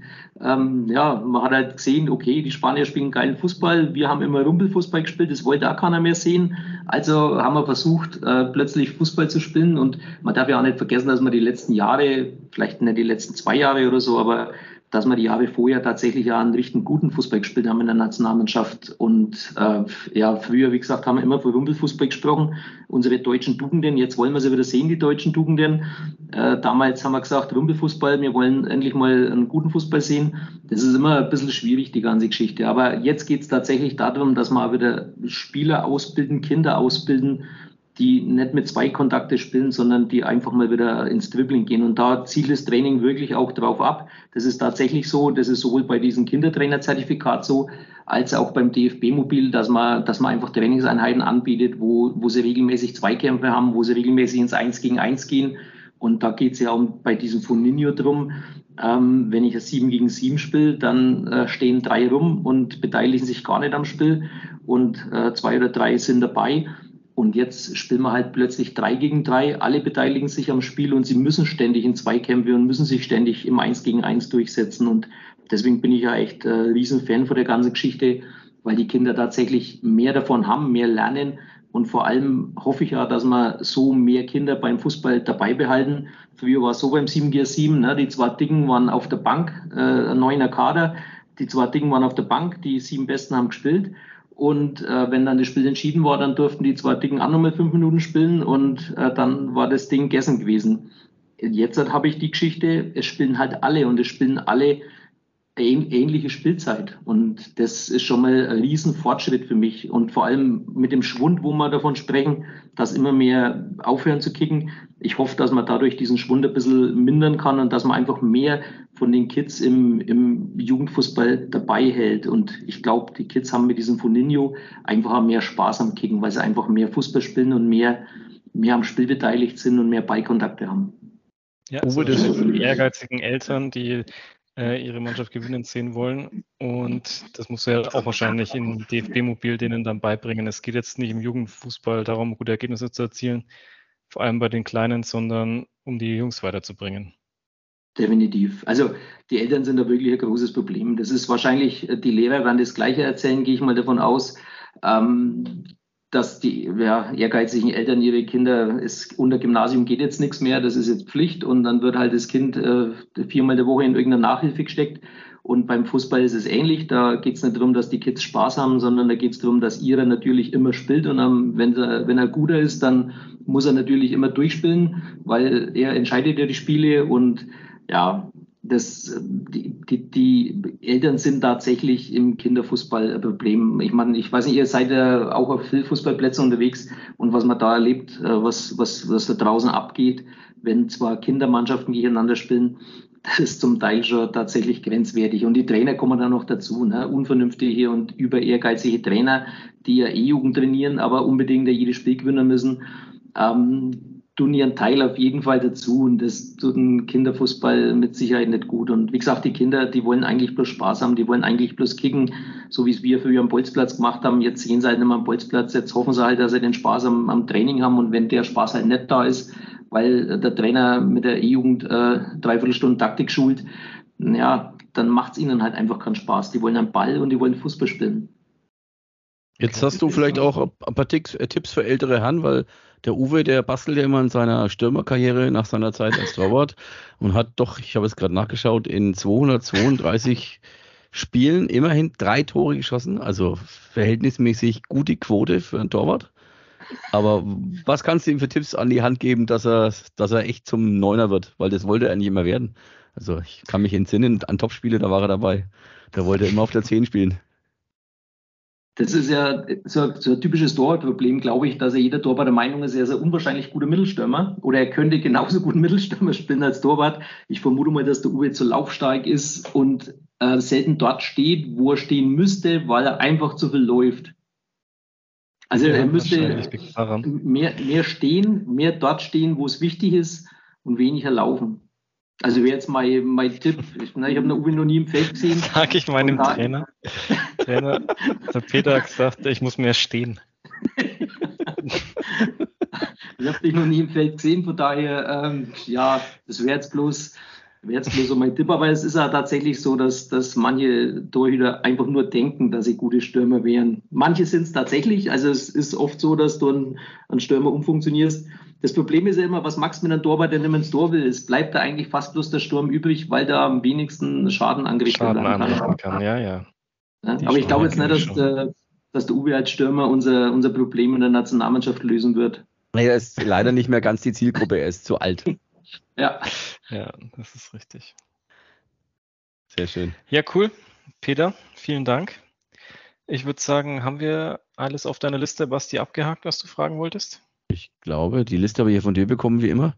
[SPEAKER 5] man hat halt gesehen, okay, die Spanier spielen geilen Fußball, wir haben immer Rumpelfußball gespielt, das wollte auch keiner mehr sehen, also haben wir versucht, plötzlich Fußball zu spielen und man darf ja auch nicht vergessen, dass wir die letzten Jahre, vielleicht nicht die letzten 2 Jahre oder so, aber dass wir die Jahre vorher tatsächlich ja einen richtig guten Fußball gespielt haben in der Nationalmannschaft. Und früher, wie gesagt, haben wir immer von Rumpelfußball gesprochen. Unsere deutschen Tugenden, jetzt wollen wir sie wieder sehen, die deutschen Tugenden. Damals haben wir gesagt, Rumpelfußball, wir wollen endlich mal einen guten Fußball sehen. Das ist immer ein bisschen schwierig, die ganze Geschichte. Aber jetzt geht es tatsächlich darum, dass wir auch wieder Spieler ausbilden, Kinder ausbilden, die nicht mit 2 Kontakte spielen, sondern die einfach mal wieder ins Dribbling gehen. Und da zielt das Training wirklich auch drauf ab. Das ist tatsächlich so, das ist sowohl bei diesem Kindertrainerzertifikat so, als auch beim DFB-Mobil, dass man einfach Trainingseinheiten anbietet, wo sie regelmäßig Zweikämpfe haben, wo sie regelmäßig ins 1 gegen 1 gehen. Und da geht es ja bei diesem Funinho drum, wenn ich ein 7 gegen 7 spiele, dann stehen 3 rum und beteiligen sich gar nicht am Spiel und 2 oder 3 sind dabei. Und jetzt spielen wir halt plötzlich 3 gegen 3. Alle beteiligen sich am Spiel und sie müssen ständig in Zweikämpfe und müssen sich ständig im 1 gegen 1 durchsetzen. Und deswegen bin ich ja echt riesen Fan von der ganzen Geschichte, weil die Kinder tatsächlich mehr davon haben, mehr lernen. Und vor allem hoffe ich ja, dass wir so mehr Kinder beim Fußball dabei behalten. Früher war es so beim 7 gegen 7, ne? Die 2 Dicken waren auf der Bank, ein 9er Kader. Die 2 Dicken waren auf der Bank, die 7 Besten haben gespielt. Und wenn dann das Spiel entschieden war, dann durften die 2 Dicken auch nochmal 5 Minuten spielen und dann war das Ding gegessen gewesen. Jetzt habe ich die Geschichte, es spielen halt alle und es spielen alle ähnliche Spielzeit. Und das ist schon mal ein Riesenfortschritt für mich. Und vor allem mit dem Schwund, wo wir davon sprechen, dass immer mehr aufhören zu kicken. Ich hoffe, dass man dadurch diesen Schwund ein bisschen mindern kann und dass man einfach mehr von den Kids im Jugendfußball dabei hält. Und ich glaube, die Kids haben mit diesem Funinho einfach mehr Spaß am Kicken, weil sie einfach mehr Fußball spielen und mehr am Spiel beteiligt sind und mehr Ballkontakte haben.
[SPEAKER 3] Ja, also das sind die ehrgeizigen Eltern, die ihre Mannschaft gewinnen sehen wollen. Und das muss ja auch wahrscheinlich in DFB-Mobil denen dann beibringen. Es geht jetzt nicht im Jugendfußball darum, gute Ergebnisse zu erzielen, vor allem bei den Kleinen, sondern um die Jungs weiterzubringen.
[SPEAKER 5] Definitiv. Also die Eltern sind da wirklich ein großes Problem. Das ist wahrscheinlich, die Lehrer werden das Gleiche erzählen, gehe ich mal davon aus, dass die ehrgeizigen Eltern ihre Kinder, unter Gymnasium geht jetzt nichts mehr, das ist jetzt Pflicht und dann wird halt das Kind 4-mal die Woche in irgendeine Nachhilfe gesteckt. Und beim Fußball ist es ähnlich. Da geht es nicht darum, dass die Kids Spaß haben, sondern da geht es darum, dass ihrer natürlich immer spielt. Und wenn er guter ist, dann muss er natürlich immer durchspielen, weil er entscheidet ja die Spiele. Und ja, die Eltern sind tatsächlich im Kinderfußball ein Problem. Ich meine, ich weiß nicht, ihr seid ja auch auf Fußballplätzen unterwegs und was man da erlebt, was da draußen abgeht, wenn zwar Kindermannschaften gegeneinander spielen, das ist zum Teil schon tatsächlich grenzwertig. Und die Trainer kommen dann noch dazu, ne? Unvernünftige und über ehrgeizige Trainer, die ja E-Jugend trainieren, aber unbedingt ja jedes Spiel gewinnen müssen, tun ihren Teil auf jeden Fall dazu. Und das tut den Kinderfußball mit Sicherheit nicht gut. Und wie gesagt, die Kinder, die wollen eigentlich bloß Spaß haben, die wollen eigentlich bloß kicken, so wie es wir früher am Bolzplatz gemacht haben. Jetzt sehen sie halt nicht mehr am Bolzplatz, jetzt hoffen sie halt, dass sie den Spaß am Training haben. Und wenn der Spaß halt nicht da ist, weil der Trainer mit der E-Jugend 3/4 Stunden Taktik schult, ja, dann macht es ihnen halt einfach keinen Spaß. Die wollen einen Ball und die wollen Fußball spielen.
[SPEAKER 4] Jetzt hast du vielleicht auch ein paar Tipps für ältere Herren, weil der Uwe, der bastelt ja immer in seiner Stürmerkarriere nach seiner Zeit als Torwart und hat doch, ich habe es gerade nachgeschaut, in 232 Spielen immerhin 3 Tore geschossen, also verhältnismäßig gute Quote für einen Torwart. Aber was kannst du ihm für Tipps an die Hand geben, dass er echt zum Neuner wird? Weil das wollte er eigentlich immer werden. Also ich kann mich entsinnen, an Topspiele, da war er dabei. Da wollte er immer auf der 10 spielen.
[SPEAKER 5] Das ist ja so ein typisches Torwartproblem, glaube ich, dass jeder Torwart der Meinung ist, er ist ein unwahrscheinlich guter Mittelstürmer oder er könnte genauso gut Mittelstürmer spielen als Torwart. Ich vermute mal, dass der Uwe zu laufstark ist und selten dort steht, wo er stehen müsste, weil er einfach zu viel läuft. Also er müsste mehr stehen, mehr dort stehen, wo es wichtig ist und weniger laufen. Also wäre jetzt mein Tipp. Ich habe den Uwe noch nie im Feld gesehen.
[SPEAKER 3] Sag ich meinem Trainer. Der Peter hat gesagt, ich muss mehr stehen.
[SPEAKER 5] Ich habe dich noch nie im Feld gesehen, von daher, das wäre jetzt bloß so mein Tipp, aber es ist ja tatsächlich so, dass manche Torhüter einfach nur denken, dass sie gute Stürmer wären. Manche sind es tatsächlich, also es ist oft so, dass du einen Stürmer umfunktionierst. Das Problem ist ja immer, was machst du mit einem Torwart, der nicht mehr ins Tor will? Es bleibt da eigentlich fast bloß der Sturm übrig, weil da am wenigsten Schaden angerichtet werden kann.
[SPEAKER 3] Ja.
[SPEAKER 5] Aber ich glaube jetzt nicht, dass der Uwe als Stürmer unser Problem in der Nationalmannschaft lösen wird.
[SPEAKER 4] Er ist leider nicht mehr ganz die Zielgruppe, er ist zu alt.
[SPEAKER 3] Ja, das ist richtig.
[SPEAKER 4] Sehr schön.
[SPEAKER 3] Ja, cool. Peter, vielen Dank. Ich würde sagen, haben wir alles auf deiner Liste, Basti, abgehakt, was du fragen wolltest?
[SPEAKER 4] Ich glaube, die Liste habe ich hier von dir bekommen, wie immer.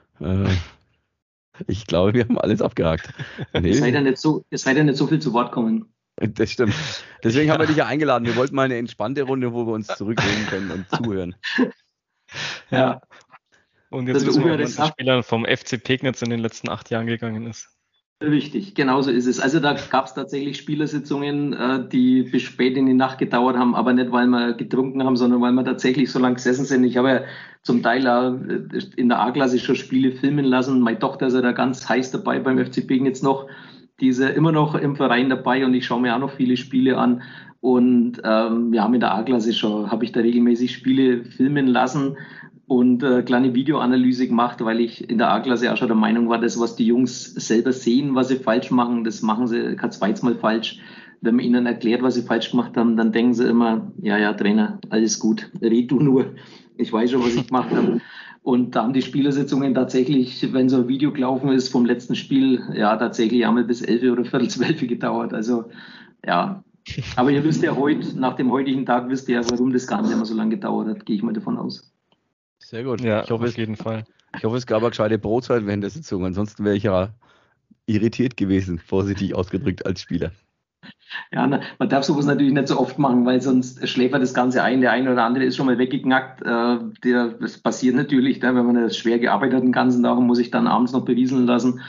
[SPEAKER 4] Ich glaube, wir haben alles abgehakt.
[SPEAKER 5] Ihr seid ja nicht so viel zu Wort kommen.
[SPEAKER 4] Das stimmt. Deswegen haben wir dich ja eingeladen. Wir wollten mal eine entspannte Runde, wo wir uns zurücklehnen können und zuhören.
[SPEAKER 3] Ja. Und jetzt wissen wir, was der Spieler vom FC Pegnitz in den letzten 8 Jahren gegangen ist.
[SPEAKER 5] Richtig, genauso ist es. Also da gab es tatsächlich Spielersitzungen, die bis spät in die Nacht gedauert haben, aber nicht, weil wir getrunken haben, sondern weil wir tatsächlich so lange gesessen sind. Ich habe ja zum Teil in der A-Klasse schon Spiele filmen lassen. Meine Tochter ist ja da ganz heiß dabei beim FC Pegnitz noch. Die ist ja immer noch im Verein dabei und ich schaue mir auch noch viele Spiele an. Und mit der A-Klasse schon habe ich da regelmäßig Spiele filmen lassen und kleine Videoanalyse gemacht, weil ich in der A-Klasse auch schon der Meinung war, dass was die Jungs selber sehen, was sie falsch machen, das machen sie kein zweites Mal falsch. Wenn man ihnen erklärt, was sie falsch gemacht haben, dann denken sie immer, ja, Trainer, alles gut, red du nur, ich weiß schon, was ich gemacht habe. Und da haben die Spielersitzungen tatsächlich, wenn so ein Video gelaufen ist vom letzten Spiel, ja, tatsächlich einmal bis 11 oder 11:15 gedauert. Also, ja. Aber ihr wisst ja heute, nach dem heutigen Tag, wisst ihr ja, warum das Ganze immer so lange gedauert hat, gehe ich mal davon aus.
[SPEAKER 4] Sehr gut.
[SPEAKER 3] Ja, ich hoffe, auf jeden Fall.
[SPEAKER 4] Ich hoffe, es gab eine gescheite Brotzeit während der Sitzung. Ansonsten wäre ich ja irritiert gewesen, vorsichtig ausgedrückt als Spieler.
[SPEAKER 5] Ja, man darf sowas natürlich nicht so oft machen, weil sonst schläfert das Ganze ein. Der eine oder andere ist schon mal weggeknackt. Das passiert natürlich, wenn man das schwer gearbeitet hat den ganzen Tag und muss sich dann abends noch berieseln lassen.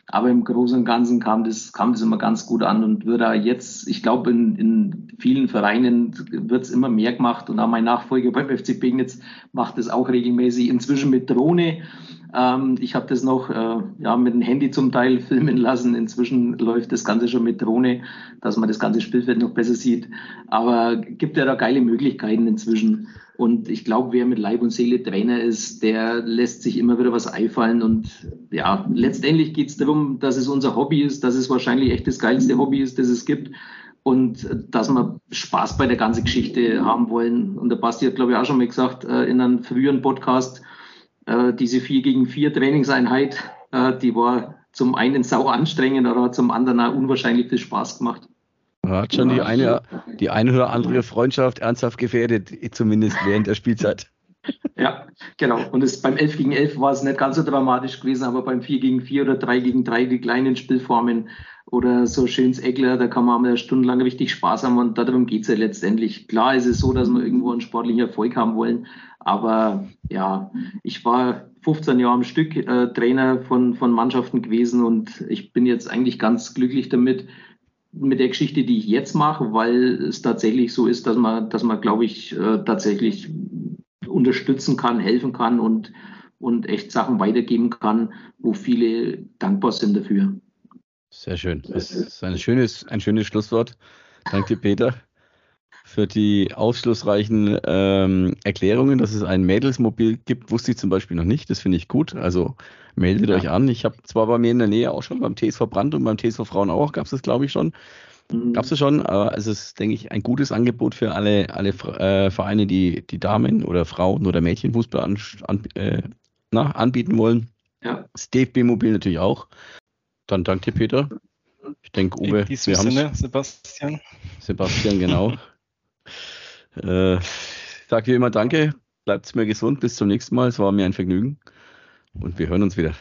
[SPEAKER 5] Aber im Großen und Ganzen kam das immer ganz gut an und wird da jetzt, ich glaube, in vielen Vereinen wird es immer mehr gemacht und auch mein Nachfolger beim FC Pegnitz macht das auch regelmäßig, inzwischen mit Drohne. Ich habe das noch mit dem Handy zum Teil filmen lassen. Inzwischen läuft das Ganze schon mit Drohne, dass man das ganze Spielfeld noch besser sieht. Aber gibt ja da geile Möglichkeiten inzwischen. Und ich glaube, wer mit Leib und Seele Trainer ist, der lässt sich immer wieder was einfallen. Und ja, letztendlich geht es darum, dass es unser Hobby ist, dass es wahrscheinlich echt das geilste Hobby ist, das es gibt. Und dass wir Spaß bei der ganzen Geschichte haben wollen. Und der Basti hat, glaube ich, auch schon mal gesagt, in einem früheren Podcast, diese 4-gegen-4 Trainingseinheit, die war zum einen sau anstrengend, aber zum anderen auch unwahrscheinlich viel Spaß gemacht.
[SPEAKER 4] Hat schon die eine oder andere Freundschaft ernsthaft gefährdet, zumindest während der Spielzeit.
[SPEAKER 5] Ja, genau. Und beim 11-gegen-11 war es nicht ganz so dramatisch gewesen, aber beim 4-gegen-4 oder 3-gegen-3, die kleinen Spielformen oder so schönes Eckler, da kann man mal stundenlang richtig Spaß haben und darum geht es ja letztendlich. Klar ist es so, dass wir irgendwo einen sportlichen Erfolg haben wollen, aber ja, ich war 15 Jahre am Stück Trainer von Mannschaften gewesen und ich bin jetzt eigentlich ganz glücklich damit, mit der Geschichte, die ich jetzt mache, weil es tatsächlich so ist, dass man glaube ich, tatsächlich unterstützen kann, helfen kann und echt Sachen weitergeben kann, wo viele dankbar sind dafür.
[SPEAKER 4] Sehr schön. Das ist ein schönes Schlusswort. Danke, Peter, für die aufschlussreichen Erklärungen. Dass es ein Mädelsmobil gibt, wusste ich zum Beispiel noch nicht. Das finde ich gut. Also meldet euch an. Ich habe zwar bei mir in der Nähe auch schon beim TSV Brand und beim TSV Frauen auch, gab es das, glaube ich, schon. Gab es schon, aber es ist, denke ich, ein gutes Angebot für alle Vereine, die Damen- oder Frauen- oder Mädchenfußball anbieten wollen.
[SPEAKER 5] Ja.
[SPEAKER 4] Das DFB-Mobil natürlich auch. Dann danke dir, Peter. Ich denke, Uwe, wir haben Sebastian, genau. Sag wie immer danke, bleibt mir gesund, bis zum nächsten Mal. Es war mir ein Vergnügen und wir hören uns wieder.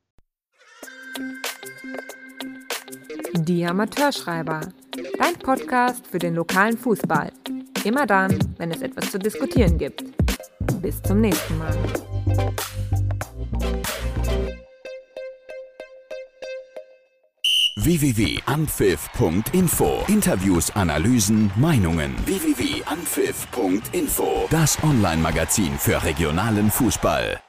[SPEAKER 1] Die Amateurschreiber, dein Podcast für den lokalen Fußball. Immer dann, wenn es etwas zu diskutieren gibt. Bis zum nächsten Mal.
[SPEAKER 2] www.anpfiff.info. Interviews, Analysen, Meinungen. www.anpfiff.info. Das Online-Magazin für regionalen Fußball.